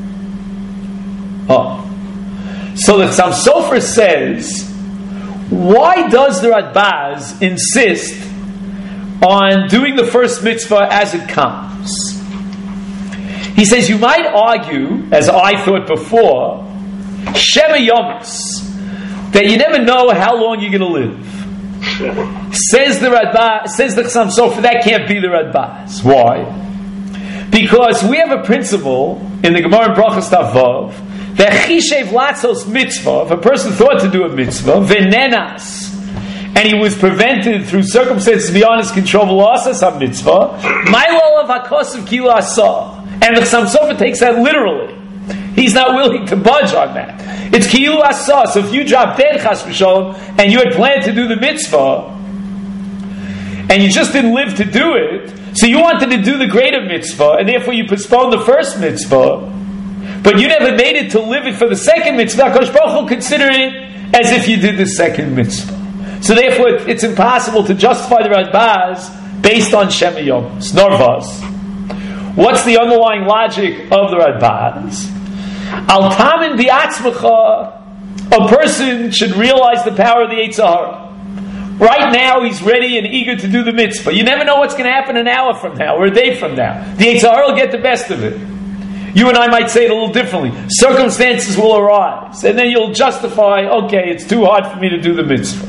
Oh, so the Chassam Sofer says, why does the Radbaz insist on doing the first mitzvah as it comes? He says, you might argue, as I thought before, Shema Yomis, that you never know how long you're going to live. Says the Radbaz, says the Chassam Sofer, that can't be the Radbaz. Why? Because we have a principle in the Gemara in Brachos Tavav that Chishev Latzos mitzvah, if a person thought to do a mitzvah, venenas, and he was prevented through circumstances beyond his control, v'la'asas ha-mitzvah, ma'ilol of hakosav ki la'asah. And the Chassam Sofer takes that literally. He's not willing to budge on that. It's ki la'asah. So if you drop dead, chas v'sholom, and you had planned to do the mitzvah, and you just didn't live to do it, so you wanted to do the greater mitzvah, and therefore you postponed the first mitzvah, but you never made it to live it for the second mitzvah, HaKadosh Baruch Hu consider it as if you did the second mitzvah. So therefore it's impossible to justify the Radbaz based on Shema Yomis. Norvas. What's the underlying logic of the Radbaz? Al tamin bi'atzmacha, a person should realize the power of the Yetzer Hara. Right now he's ready and eager to do the mitzvah. You never know what's going to happen an hour from now or a day from now. The Yetzer Hara will get the best of it. You and I might say it a little differently. Circumstances will arise, and then you'll justify, okay, it's too hard for me to do the mitzvah.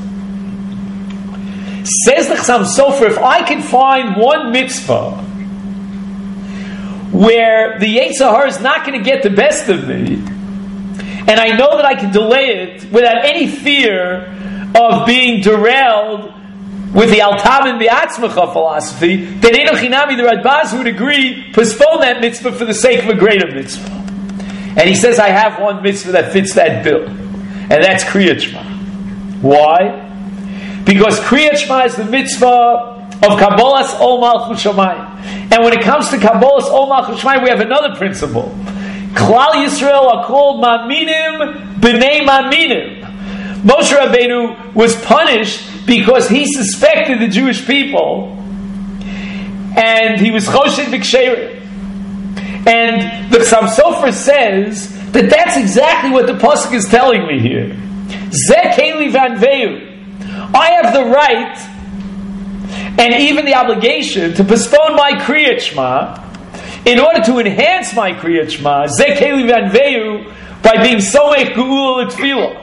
Says the Chassam Sofer, if I can find one mitzvah where the Yetzer Hara is not going to get the best of me, and I know that I can delay it without any fear of being derailed with the Altamin B'atzmacha philosophy, then Eino Chinami, the Radbaz would agree, postpone that mitzvah for the sake of a greater mitzvah. And he says, I have one mitzvah that fits that bill, and that's Kriyat Shema. Why? Because Kriyat Shema is the mitzvah of Kabbalas Ol Malchut Shamayim. And when it comes to Kabbalas Ol Malchut Shamayim, we have another principle. Klal Yisrael are called Maminim B'nei Maminim. Moshe Rabbeinu was punished because he suspected the Jewish people, and he was Choshen B'Ksherim. And the Chassam Sofer says that that's exactly what the pasuk is telling me here. Zeh Keli Vanveu. I have the right and even the obligation to postpone my Kriyat Shema in order to enhance my Kriyat Shema, Zeh Keli Vanveu, by being Somech Geula L'Tfilah.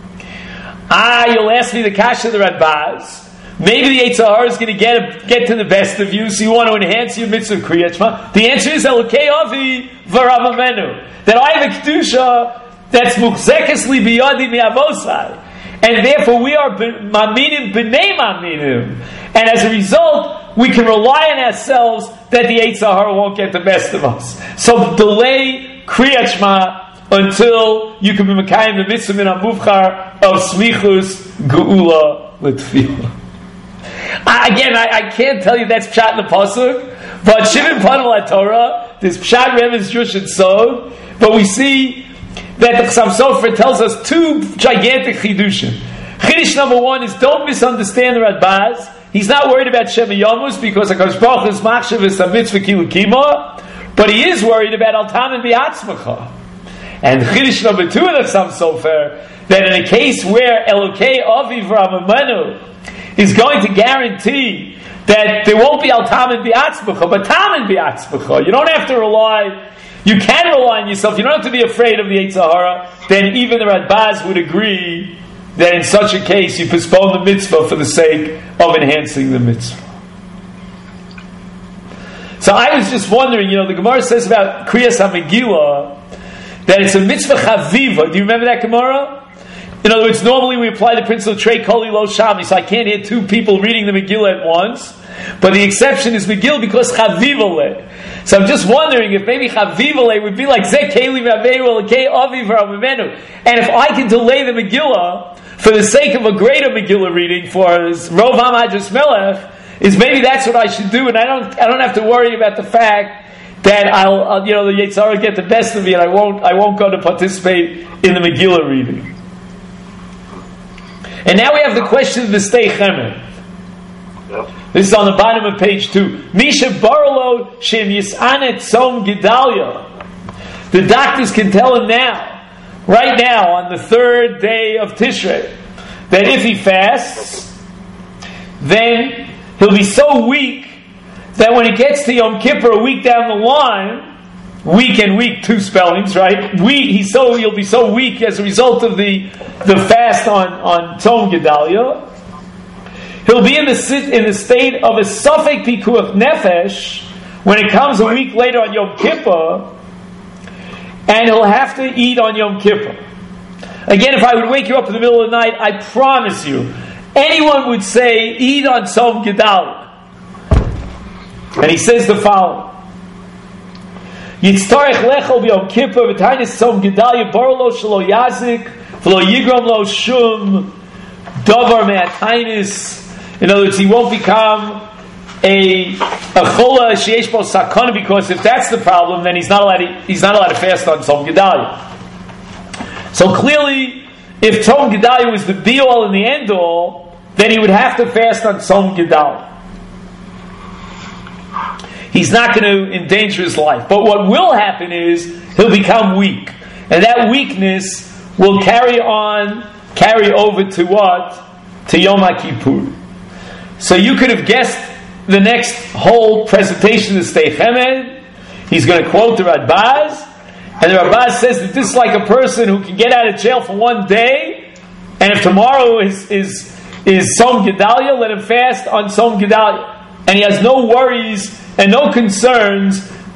Ah, you'll ask me the kasha of the Radbaz. Maybe the Yetzer Hara is going to get get to the best of you, so you want to enhance your mitzvah of Kriyat Shema. The answer is Elokei Avi V'Rav Avinu, that I have a kedusha that's muchzekes li biyadi mi'avosai, and therefore we are maminim b'nei maminim, and as a result we can rely on ourselves that the Yetzer Hara won't get the best of us. So delay Kriyat Shema until you can be Mekayim the mitzvah min hamuvchar of smichus geula l'tfilah. Again, I, I can't tell you that's pshat in the pasuk, but Shimon Panel Torah, there's pshat Rebbe's Drush and Sod, but we see that the Chassam Sofer tells us two gigantic chidushim. Chidush number one is, don't misunderstand the Radbaz. He's not worried about Shema Yomus because HaKadosh Baruch Hu is machshav is a mitzvah kilukima, but he is worried about Altamin B'atzmacha. And Chidush number two of the Chassam Sofer, that in a case where Elokei Avi V'Rav Avinu is going to guarantee that there won't be Altamin B'atzmacha, but Tamin B'atzmacha. You don't have to rely, you can rely on yourself, you don't have to be afraid of the Yetzer Hara, then even the Radbaz would agree that in such a case you postpone the mitzvah for the sake of enhancing the mitzvah. So I was just wondering, you know, the Gemara says about Kriyas HaMegillah that it's a mitzvah chaviva. Do you remember that Gemara? In other words, normally we apply the principle of Trei Koli Lo Shami, so I can't hear two people reading the Megillah at once. But the exception is Megillah because Chavivale. So I'm just wondering if maybe Chavivale would be like Zeh Keli V'Aveu Elokei Avi V'Rav Avinu. And if I can delay the Megillah for the sake of a greater Megillah reading for Rov HaMadrash Melech, is maybe that's what I should do, and I don't I don't have to worry about the fact that I'll, I'll you know the Yetzer Hara get the best of me and I won't I won't go to participate in the Megillah reading. And now we have the question of the Stei Chemed. Yep. This is on the bottom of page two. Misha Barlo Shem Yisanet Tzom Gedalia. The doctors can tell him now, right now, on the third day of Tishrei, that if he fasts, then he'll be so weak that when he gets to Yom Kippur a week down the line, weak and weak, two spellings, right? Weak, he's so he'll be so weak as a result of the the fast on on Tzom Gedalia. He'll be in the in the state of a Safek Pikuach Nefesh when it comes a week later on Yom Kippur, and he'll have to eat on Yom Kippur. Again, if I would wake you up in the middle of the night, I promise you, anyone would say eat on Tzom Gedalia. And he says the following. Yitztarech lechol b'Yom Kippur v'tainis Tzom Gedalia barlo shelo yazik v'lo yigrom lo shum davar me'atainis. In other words, he won't become a a chola sheyesh bo sakana, because if that's the problem, then he's not allowed to, he's not allowed to fast on Tzom Gedalia. So clearly, if Tzom Gedalia was the be all and the end all, then he would have to fast on Tzom Gedalia. He's not going to endanger his life. But what will happen is he'll become weak. And that weakness will carry on, carry over to what? To Yom HaKippur. So you could have guessed the next whole presentation of the Stei Chemed. He's going to quote the Radbaz. And the Radbaz says that this is like a person who can get out of jail for one day, and if tomorrow is is, is Tzom Gedalia, let him fast on Tzom Gedalia. And he has no worries and no concerns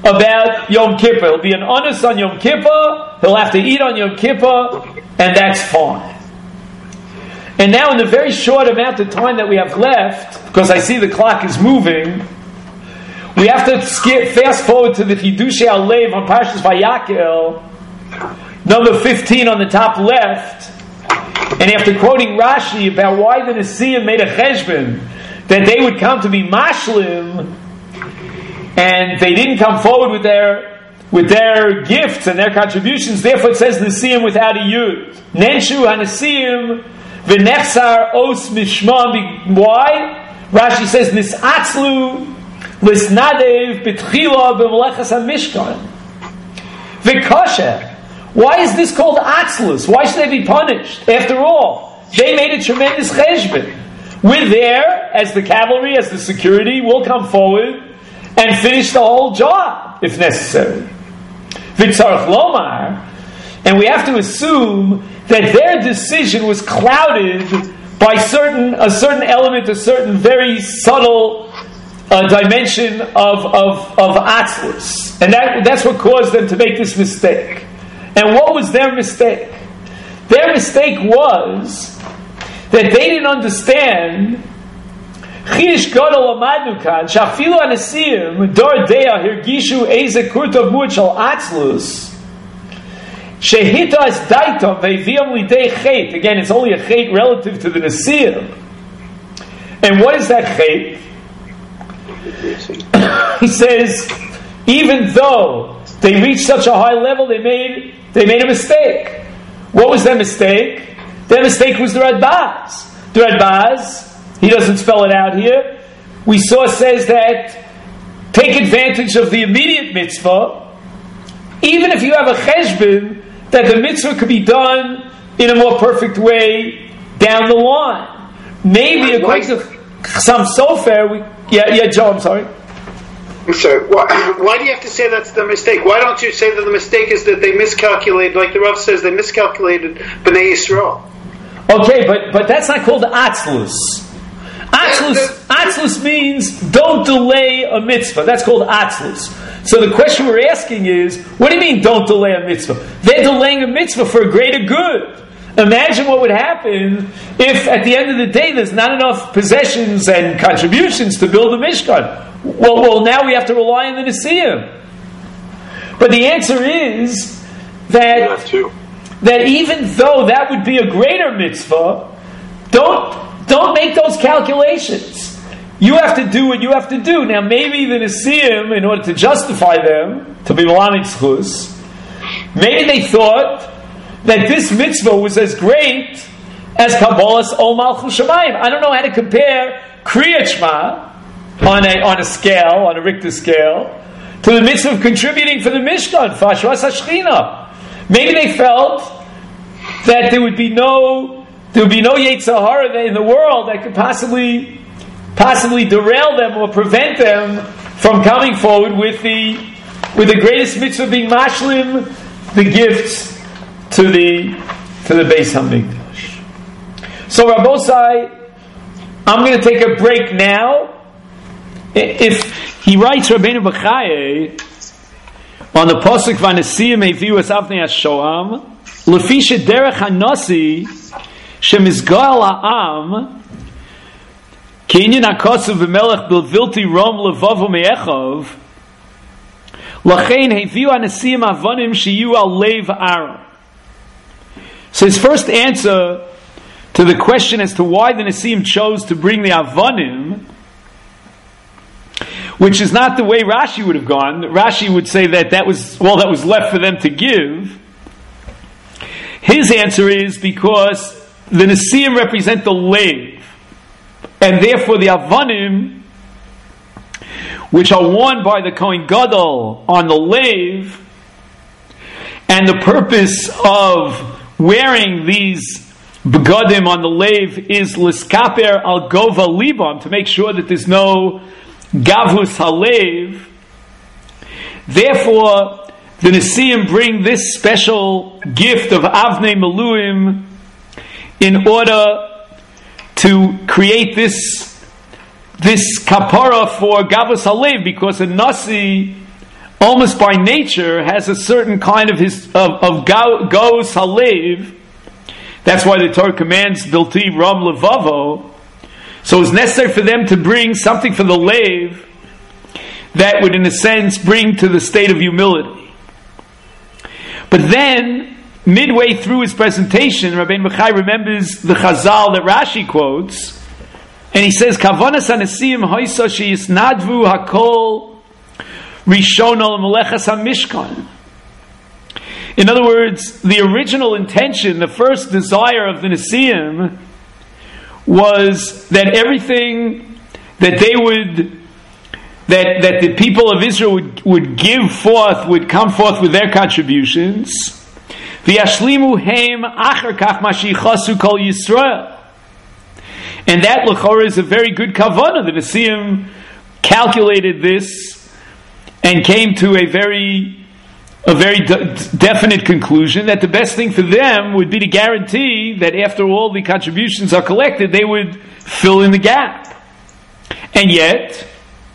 about Yom Kippur. He'll be an honest on Yom Kippur, he'll have to eat on Yom Kippur, and that's fine. And now in the very short amount of time that we have left, because I see the clock is moving, we have to skip, fast forward to the Chidushei Halev on Parshas Vayakel, number fifteen on the top left, and after quoting Rashi about why the Nesiim made a cheshbon, that they would come to be mashlim, and they didn't come forward with their with their gifts and their contributions, therefore it says Nesiim without a yud. Nenshu HaNesiim v'nechsar os mishma. Why? Rashi says nisatzlu lisnadev b'tchila b'melechas HaMishkan v'kosher. Why is this called atzlus? Why should they be punished? After all, they made a tremendous cheshbon. We're there as the cavalry, as the security. We'll come forward and finish the whole job if necessary. V'tzarech lomar, and we have to assume that their decision was clouded by certain a certain element, a certain very subtle uh, dimension of of of atzlus, and that that's what caused them to make this mistake. And what was their mistake? Their mistake was that they didn't understand Chish Gadol Amadnu Kan Shafilu Anesiim Dor Dea Hirgishu Eze Kurtov Muad Shal Atzlus Shehita As Daitam Ve'viam Lidei Chet. Again, it's only a Chet relative to the Nesiim. And what is that Chet? He says, even though they reached such a high level, they made they made a mistake. What was their mistake? Their mistake was the Radbaz. The Radbaz, he doesn't spell it out here, we saw says that take advantage of the immediate mitzvah, even if you have a cheshbon, that the mitzvah could be done in a more perfect way down the line. Maybe according to some sofer, we, yeah, yeah, Joe, I'm sorry. I'm sorry. Why, why do you have to say that's the mistake? Why don't you say that the mistake is that they miscalculated, like the Rav says, they miscalculated Bnei Yisrael? Okay, but but that's not called atzlus. Atzlus, atzlus means don't delay a mitzvah. That's called atzlus. So the question we're asking is, what do you mean don't delay a mitzvah? They're delaying a mitzvah for a greater good. Imagine what would happen if at the end of the day there's not enough possessions and contributions to build a Mishkan. Well, well, now we have to rely on the Nesiim. But the answer is that that even though that would be a greater mitzvah, don't don't make those calculations. You have to do what you have to do. Now, maybe the Nesiim, in order to justify them to be Malanik Zchus, maybe they thought that this mitzvah was as great as Kabbalas Ol Malchus Shamayim. I don't know how to compare Kriyat Shema on a on a scale, on a Richter scale, to the mitzvah of contributing for the Mishkan, for Hashras HaShechina. Maybe they felt that there would be no there would be no Yetzer Hara in the world that could possibly possibly derail them or prevent them from coming forward with the with the greatest mitzvah being mashlim, the gifts to the to the Beis Hamikdash. So Rabbosai, I'm going to take a break now. If he writes Rabbeinu B'chaye on the pasuk Vanesim Heviu Es Avnei HaShoam Lefi Shederech HaNasi Shemizgal Ha'am Kinyan HaKosuv V'Melech Bilvilti Rom Levavu Me'echov Lachein Heviu HaNasim Avonim Shiyu Al Lev Aaron. So his first answer to the question as to why the Nesiim chose to bring the Avonim, which is not the way Rashi would have gone. Rashi would say that that was all that was left for them to give. His answer is because the Nesiim represent the Lev, and therefore the Avonim, which are worn by the Kohen Gadol on the Lev, and the purpose of wearing these begadim on the Lev is liskaper al gova libam, to make sure that there's no Gavus Halev. Therefore, the Nesiim bring this special gift of Avnei Meluim in order to create this this kapara for Gavus Halev, because a Nasi almost by nature has a certain kind of his of, of goes halev. That's why the Torah commands Dilti Ram Levavo. So it's necessary for them to bring something for the Lev that would, in a sense, bring to the state of humility. But then, midway through his presentation, Rabbeinu Bechai remembers the Chazal that Rashi quotes, and he says, "Kavanas hanesim hoisa sheyisnadvu hakol rishonol melechas hamishkan." In other words, the original intention, the first desire of the Nesiim was that everything that they would, that, that the people of Israel would, would give forth, would come forth with their contributions. V'yashlimu heim acher kach mashichasu kol Yisrael. And that, l'chorah, is a very good kavanah. The Nesiim calculated this and came to a very a very de- definite conclusion that the best thing for them would be to guarantee that after all the contributions are collected, they would fill in the gap. And yet,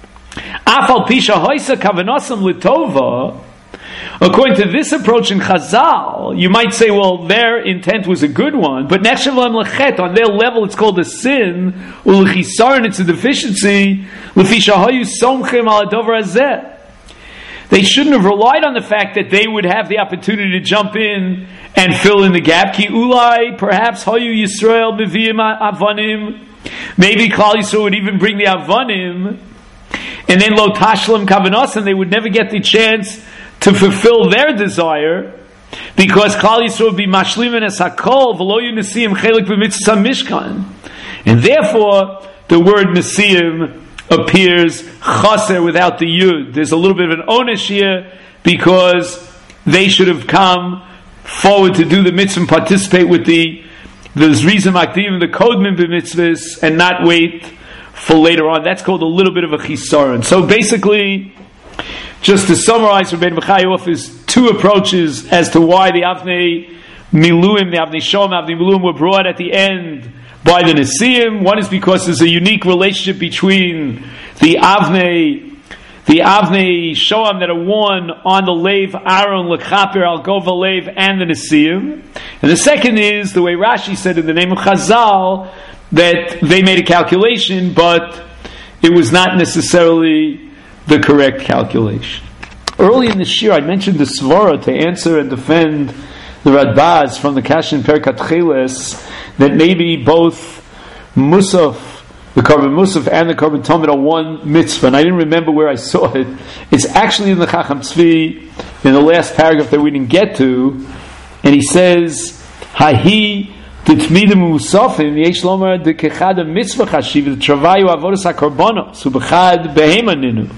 Afal Pisha Hoisa Kavanasam Litova, according to this approach in Chazal, you might say, well, their intent was a good one, but Nechshavam Lechet, on their level it's called a sin, Ulechisar, and it's a deficiency, Lefisha Hoyu Somchim Al Dover Azeh. They shouldn't have relied on the fact that they would have the opportunity to jump in and fill in the gap. Ki ulai, perhaps Hayu Yisrael Meviyim Avanim. Maybe Klal Yisrael would even bring the Avanim, and then Lo Tashlam Kavanos, and they would never get the chance to fulfill their desire, because Klal Yisrael would be Mashlimin as Hakol V'lo Yu Nesiim Chelik B'Mitzvah Mishkan, and therefore the word Nesiim appears chaser without the yud. There's a little bit of an onus here because they should have come forward to do the mitzvah and participate with the the zrizim akdim, the kodmin b'mitzvahs, and not wait for later on. That's called a little bit of a chisaron. So basically, just to summarize, Rabbeinu Bechai offers two approaches as to why the Avnei Miluim, the Avnei Shom, Avnei Miluim were brought at the end by the Nesiim. One is because there's a unique relationship between the Avnei, the Avnei Shoam that are worn on the Lev, Aaron, Lechaper, Al Gova Lev, and the Nesiim. And the second is, the way Rashi said in the name of Chazal, that they made a calculation, but it was not necessarily the correct calculation. Early in this year, I mentioned the Svara to answer and defend the Radbaz from the Kashin Perkat Cheles, that maybe both Musaf, the Korban Musaf, and the Korban Talmud are one mitzvah. And I didn't remember where I saw it. It's actually in the Chacham Tzvi, in the last paragraph that we didn't get to, and he says, Hahi Titmidim Musafim Yesh Lomar de Kechad Mitzvah Chashiv Travayu Avodas HaKorbanos Ubechad Behema Ninu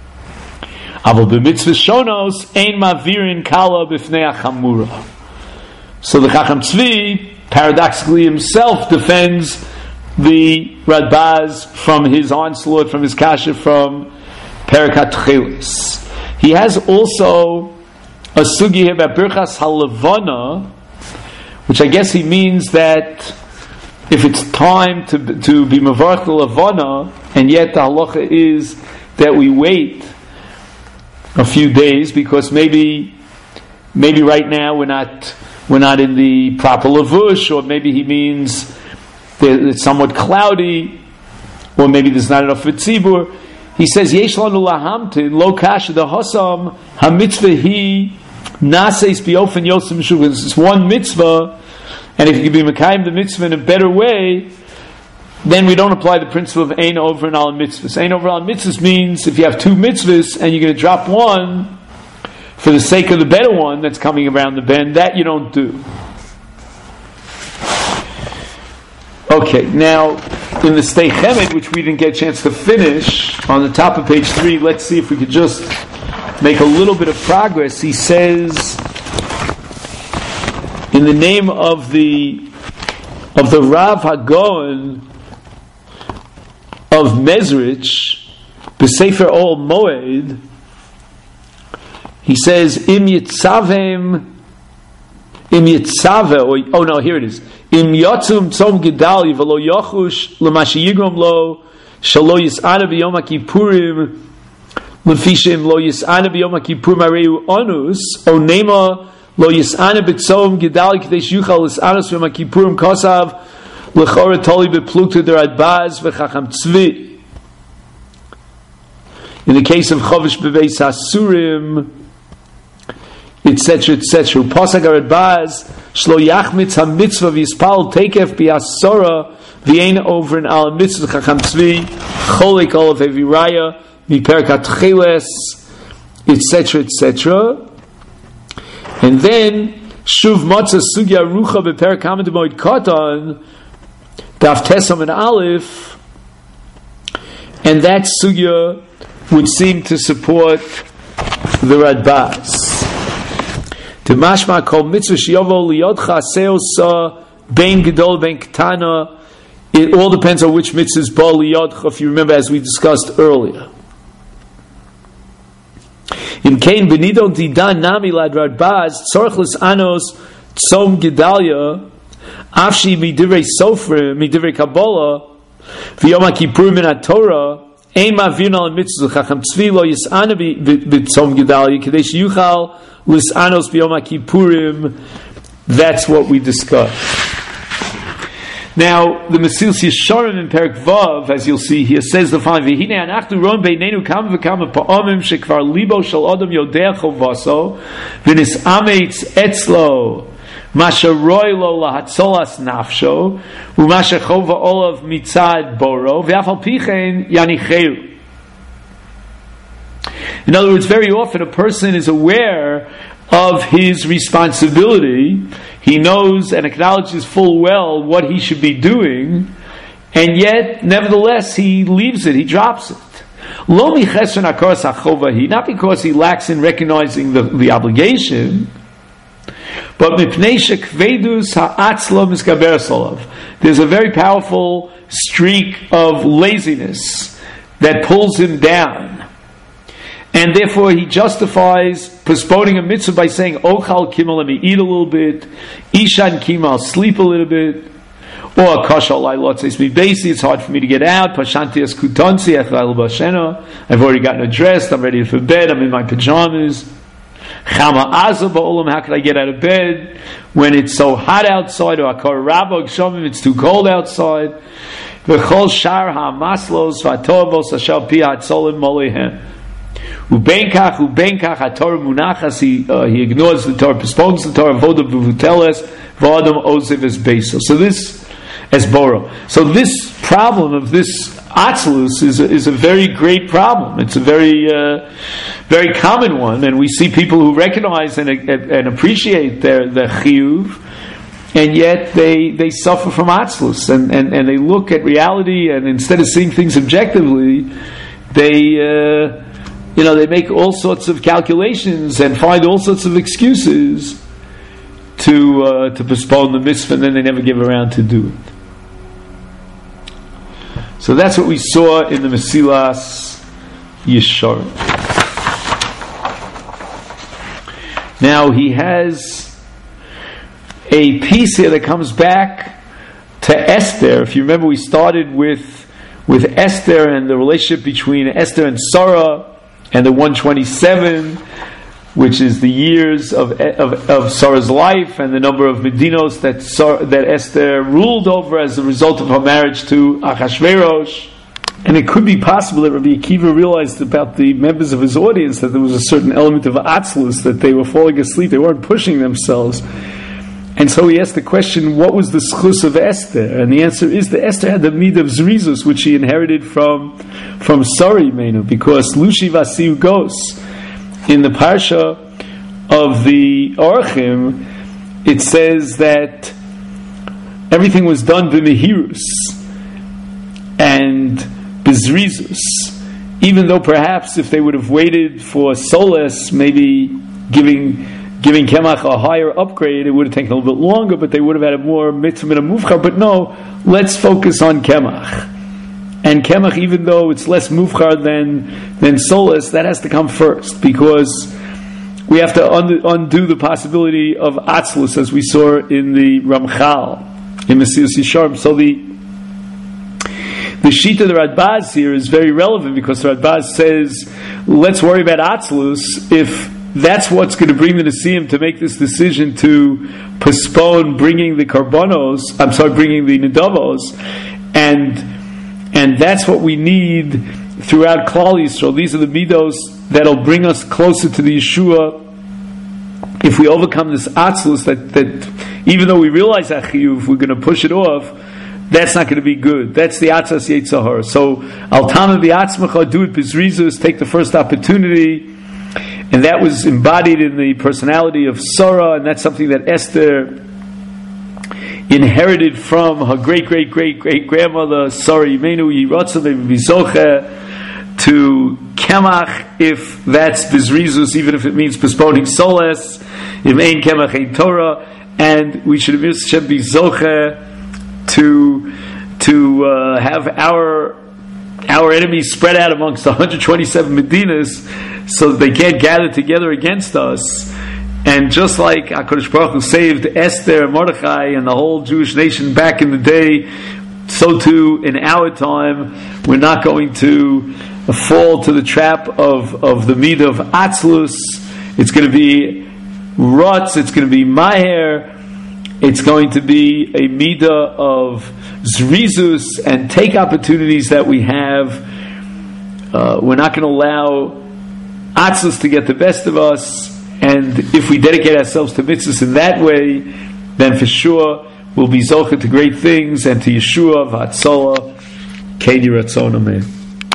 Aval B'Mitzvah Shonos Ein Mavirin Kala B'Fnei HaChamura. So the Chacham Tzvi paradoxically himself defends the Radbaz from his onslaught, from his kasha from Perikat Chelis. He has also a sugi about Birchas HaLevana, which I guess he means that if it's time to to be Mavarch the Levana, and yet the halacha is that we wait a few days, because maybe maybe right now we're not We're not in the proper lavush, or maybe he means that it's somewhat cloudy, or maybe there's not enough for tzibur. He says, Yesh lanu lahamtin lo kasha the hasam hamitzvah hi naseis biofen yosem mishuvah. It's one mitzvah, and if you can be mekayim the mitzvah in a better way, then we don't apply the principle of ein over and al mitzvahs. Ein over al mitzvahs means if you have two mitzvahs and you're going to drop one for the sake of the better one that's coming around the bend, that you don't do. Okay, now in the Stei Chemed, which we didn't get a chance to finish, on the top of page three, let's see if we could just make a little bit of progress. He says, in the name of the of the Rav Hagon of Mezrich, B'Sefer Ol Moed, he says, Im yitzavem, im yitzave, or, oh no, here it is. Im yotzum tzom gedali, v'lo yochush, l'mashi yigrom lo, shalo yis'ana b'yom ha'kipurim, Lefishim lo yis'ana b'yom kippur mareu onus o nema lo yis'ana b'tzom gedal k'desh yuchal yis'anos b'yom kippurim kosav l'chora toli b'plukta deradbaz v'chacham tzvi. In the case of Chovish Beveis Hasurim, et cetera, et cetera. Pasag Aradbaz, Shlo Yachmitz HaMitzvah V'Yispal Tekef B'Yasora V'Yein over in Al Mitzvah Chacham Tzvi Cholik Olav Eviraya Miperkat Cheles, et cetera, et cetera. And then Shuv Matzah Sugya Rucha B'Perak Hamad Moed Katan Daf Tesam and Aleph, and that Sugya would seem to support the Radbaz. The mashma kol mitzvah shiyovo liyodcha seosa bein gedol bein ketana. It all depends on which mitzvah is bo liyodcha. If you remember, as we discussed earlier. In kain benidon didan nami lad Radbaz tzorchlis anos tzom gedalia afshi midivrei sofrim midivrei kabbalah v'yom kippurim min haTorah. Ein ma'avin al mitzvah chacham tzvi lo yis'ana b'tzom gedalia kadesh yuchal lis'anos b'yom kippurim. That's what we discussed. Now, the Mesilas Yesharim in Perek Vav, as you'll see here, says the following: V'hine anachnu ron beinenu kam v'kam pa'amim shekvar libo shel adam yodea chovaso v'nis'ameitz etzlo Masha roy lo lahatzolas nafsho, umasha chova olav mitzad boro, v'afal pichen yanicheru. In other words, very often a person is aware of his responsibility. He knows and acknowledges full well what he should be doing, and yet, nevertheless, he leaves it, he drops it. Lo michesron hakos hachovahi, not because he lacks in recognizing the, the obligation, but mipnei shekvedus ha'atzlo miskaber solav. There's a very powerful streak of laziness that pulls him down, and therefore he justifies postponing a mitzvah by saying, "Ochal kimal, let me eat a little bit. Ishan kimal, sleep a little bit." Or kashal lailotzeis mi basi, it's hard for me to get out. Pashanti es kutonsi echal bashena. I've already gotten dressed. I'm ready for bed. I'm in my pajamas. Chama aza ba'olam, how can I get out of bed when it's so hot outside? Or akar rabba gshomim, it's too cold outside. V'chol shar ha'maslos v'atovos ashal pi ha'tzolim molehem. Ubenkach ubenkach haTorah munachas, he uh, he ignores the Torah, postpones the Torah. Voda b'vuteles v'adam ozev es beiso. So this as boro. So this problem of this atzlus is a, is a very great problem. It's a very uh, very common one, and we see people who recognize and, and appreciate their their chiyuv, and yet they they suffer from atzlus, and, and, and they look at reality, and instead of seeing things objectively, they uh, you know they make all sorts of calculations and find all sorts of excuses to uh, to postpone the mitzvah, and then they never give around to do it. So that's what we saw in the Mesilas Yesharim. Now he has a piece here that comes back to Esther. If you remember, we started with with Esther and the relationship between Esther and Sarah, and the one twenty-seven, which is the years of of, of Sarah's life and the number of Medinos that Sarah, that Esther ruled over as a result of her marriage to Achashverosh. And it could be possible that Rabbi Akiva realized about the members of his audience that there was a certain element of atzlus, that they were falling asleep, they weren't pushing themselves. And so he asked the question, what was the schus of Esther? And the answer is that Esther had the mid of Zrizus, which she inherited from from Sarah Imenu, because Lushi Vasiu Gos, in the parsha of the Orchim, it says that everything was done b'mehirus and b'zrizus, even though perhaps if they would have waited for Soles, maybe giving giving Kemach a higher upgrade, it would have taken a little bit longer, but they would have had a more mitzvah and a muvchar. But no, let's focus on Kemach. And Kemach, even though it's less muvchar than than Solas, that has to come first, because we have to undo, undo the possibility of Atzlus, as we saw in the Ramchal, in Mesilas Yesharim. So the the sheet of the Radbaz here is very relevant, because the Radbaz says, let's worry about Atzlus if that's what's going to bring the Nesiim to make this decision to postpone bringing the Karbonos, I'm sorry, bringing the Nedavos, and and that's what we need throughout Klal Yisrael. These are the Midos that'll bring us closer to the Yeshua. If we overcome this Atzlus, that, that even though we realize that Chiyuv, we're going to push it off, that's not going to be good. That's the Atzas Yetzer Hara. So, Al-Tana B'Atzmacha, do it B'Zrizus, take the first opportunity. And that was embodied in the personality of Sarah, and that's something that Esther inherited from her great, great, great, great grandmother, Sarah Yimenu Yiratzah V'Vizoche, to Kemach, if that's B'Zrizus, even if it means postponing Soles, if Ein Kemach Ein Torah, and we should be Zoche to to uh, have our our enemies spread out amongst one hundred twenty-seven Medinas, so that they can't gather together against us. And just like HaKadosh Baruch Hu saved Esther, Mordechai, and the whole Jewish nation back in the day, so too in our time, we're not going to fall to the trap of, of the midah of Atzlus. It's going to be Rutz, it's going to be Maher, it's going to be a midah of Zrizus, and take opportunities that we have. Uh, we're not going to allow Atzlus to get the best of us, and if we dedicate ourselves to mitzvahs in that way, then for sure we'll be zocheh to great things and to Yeshua v'Hatzolah. Kein Yiratzon Amen.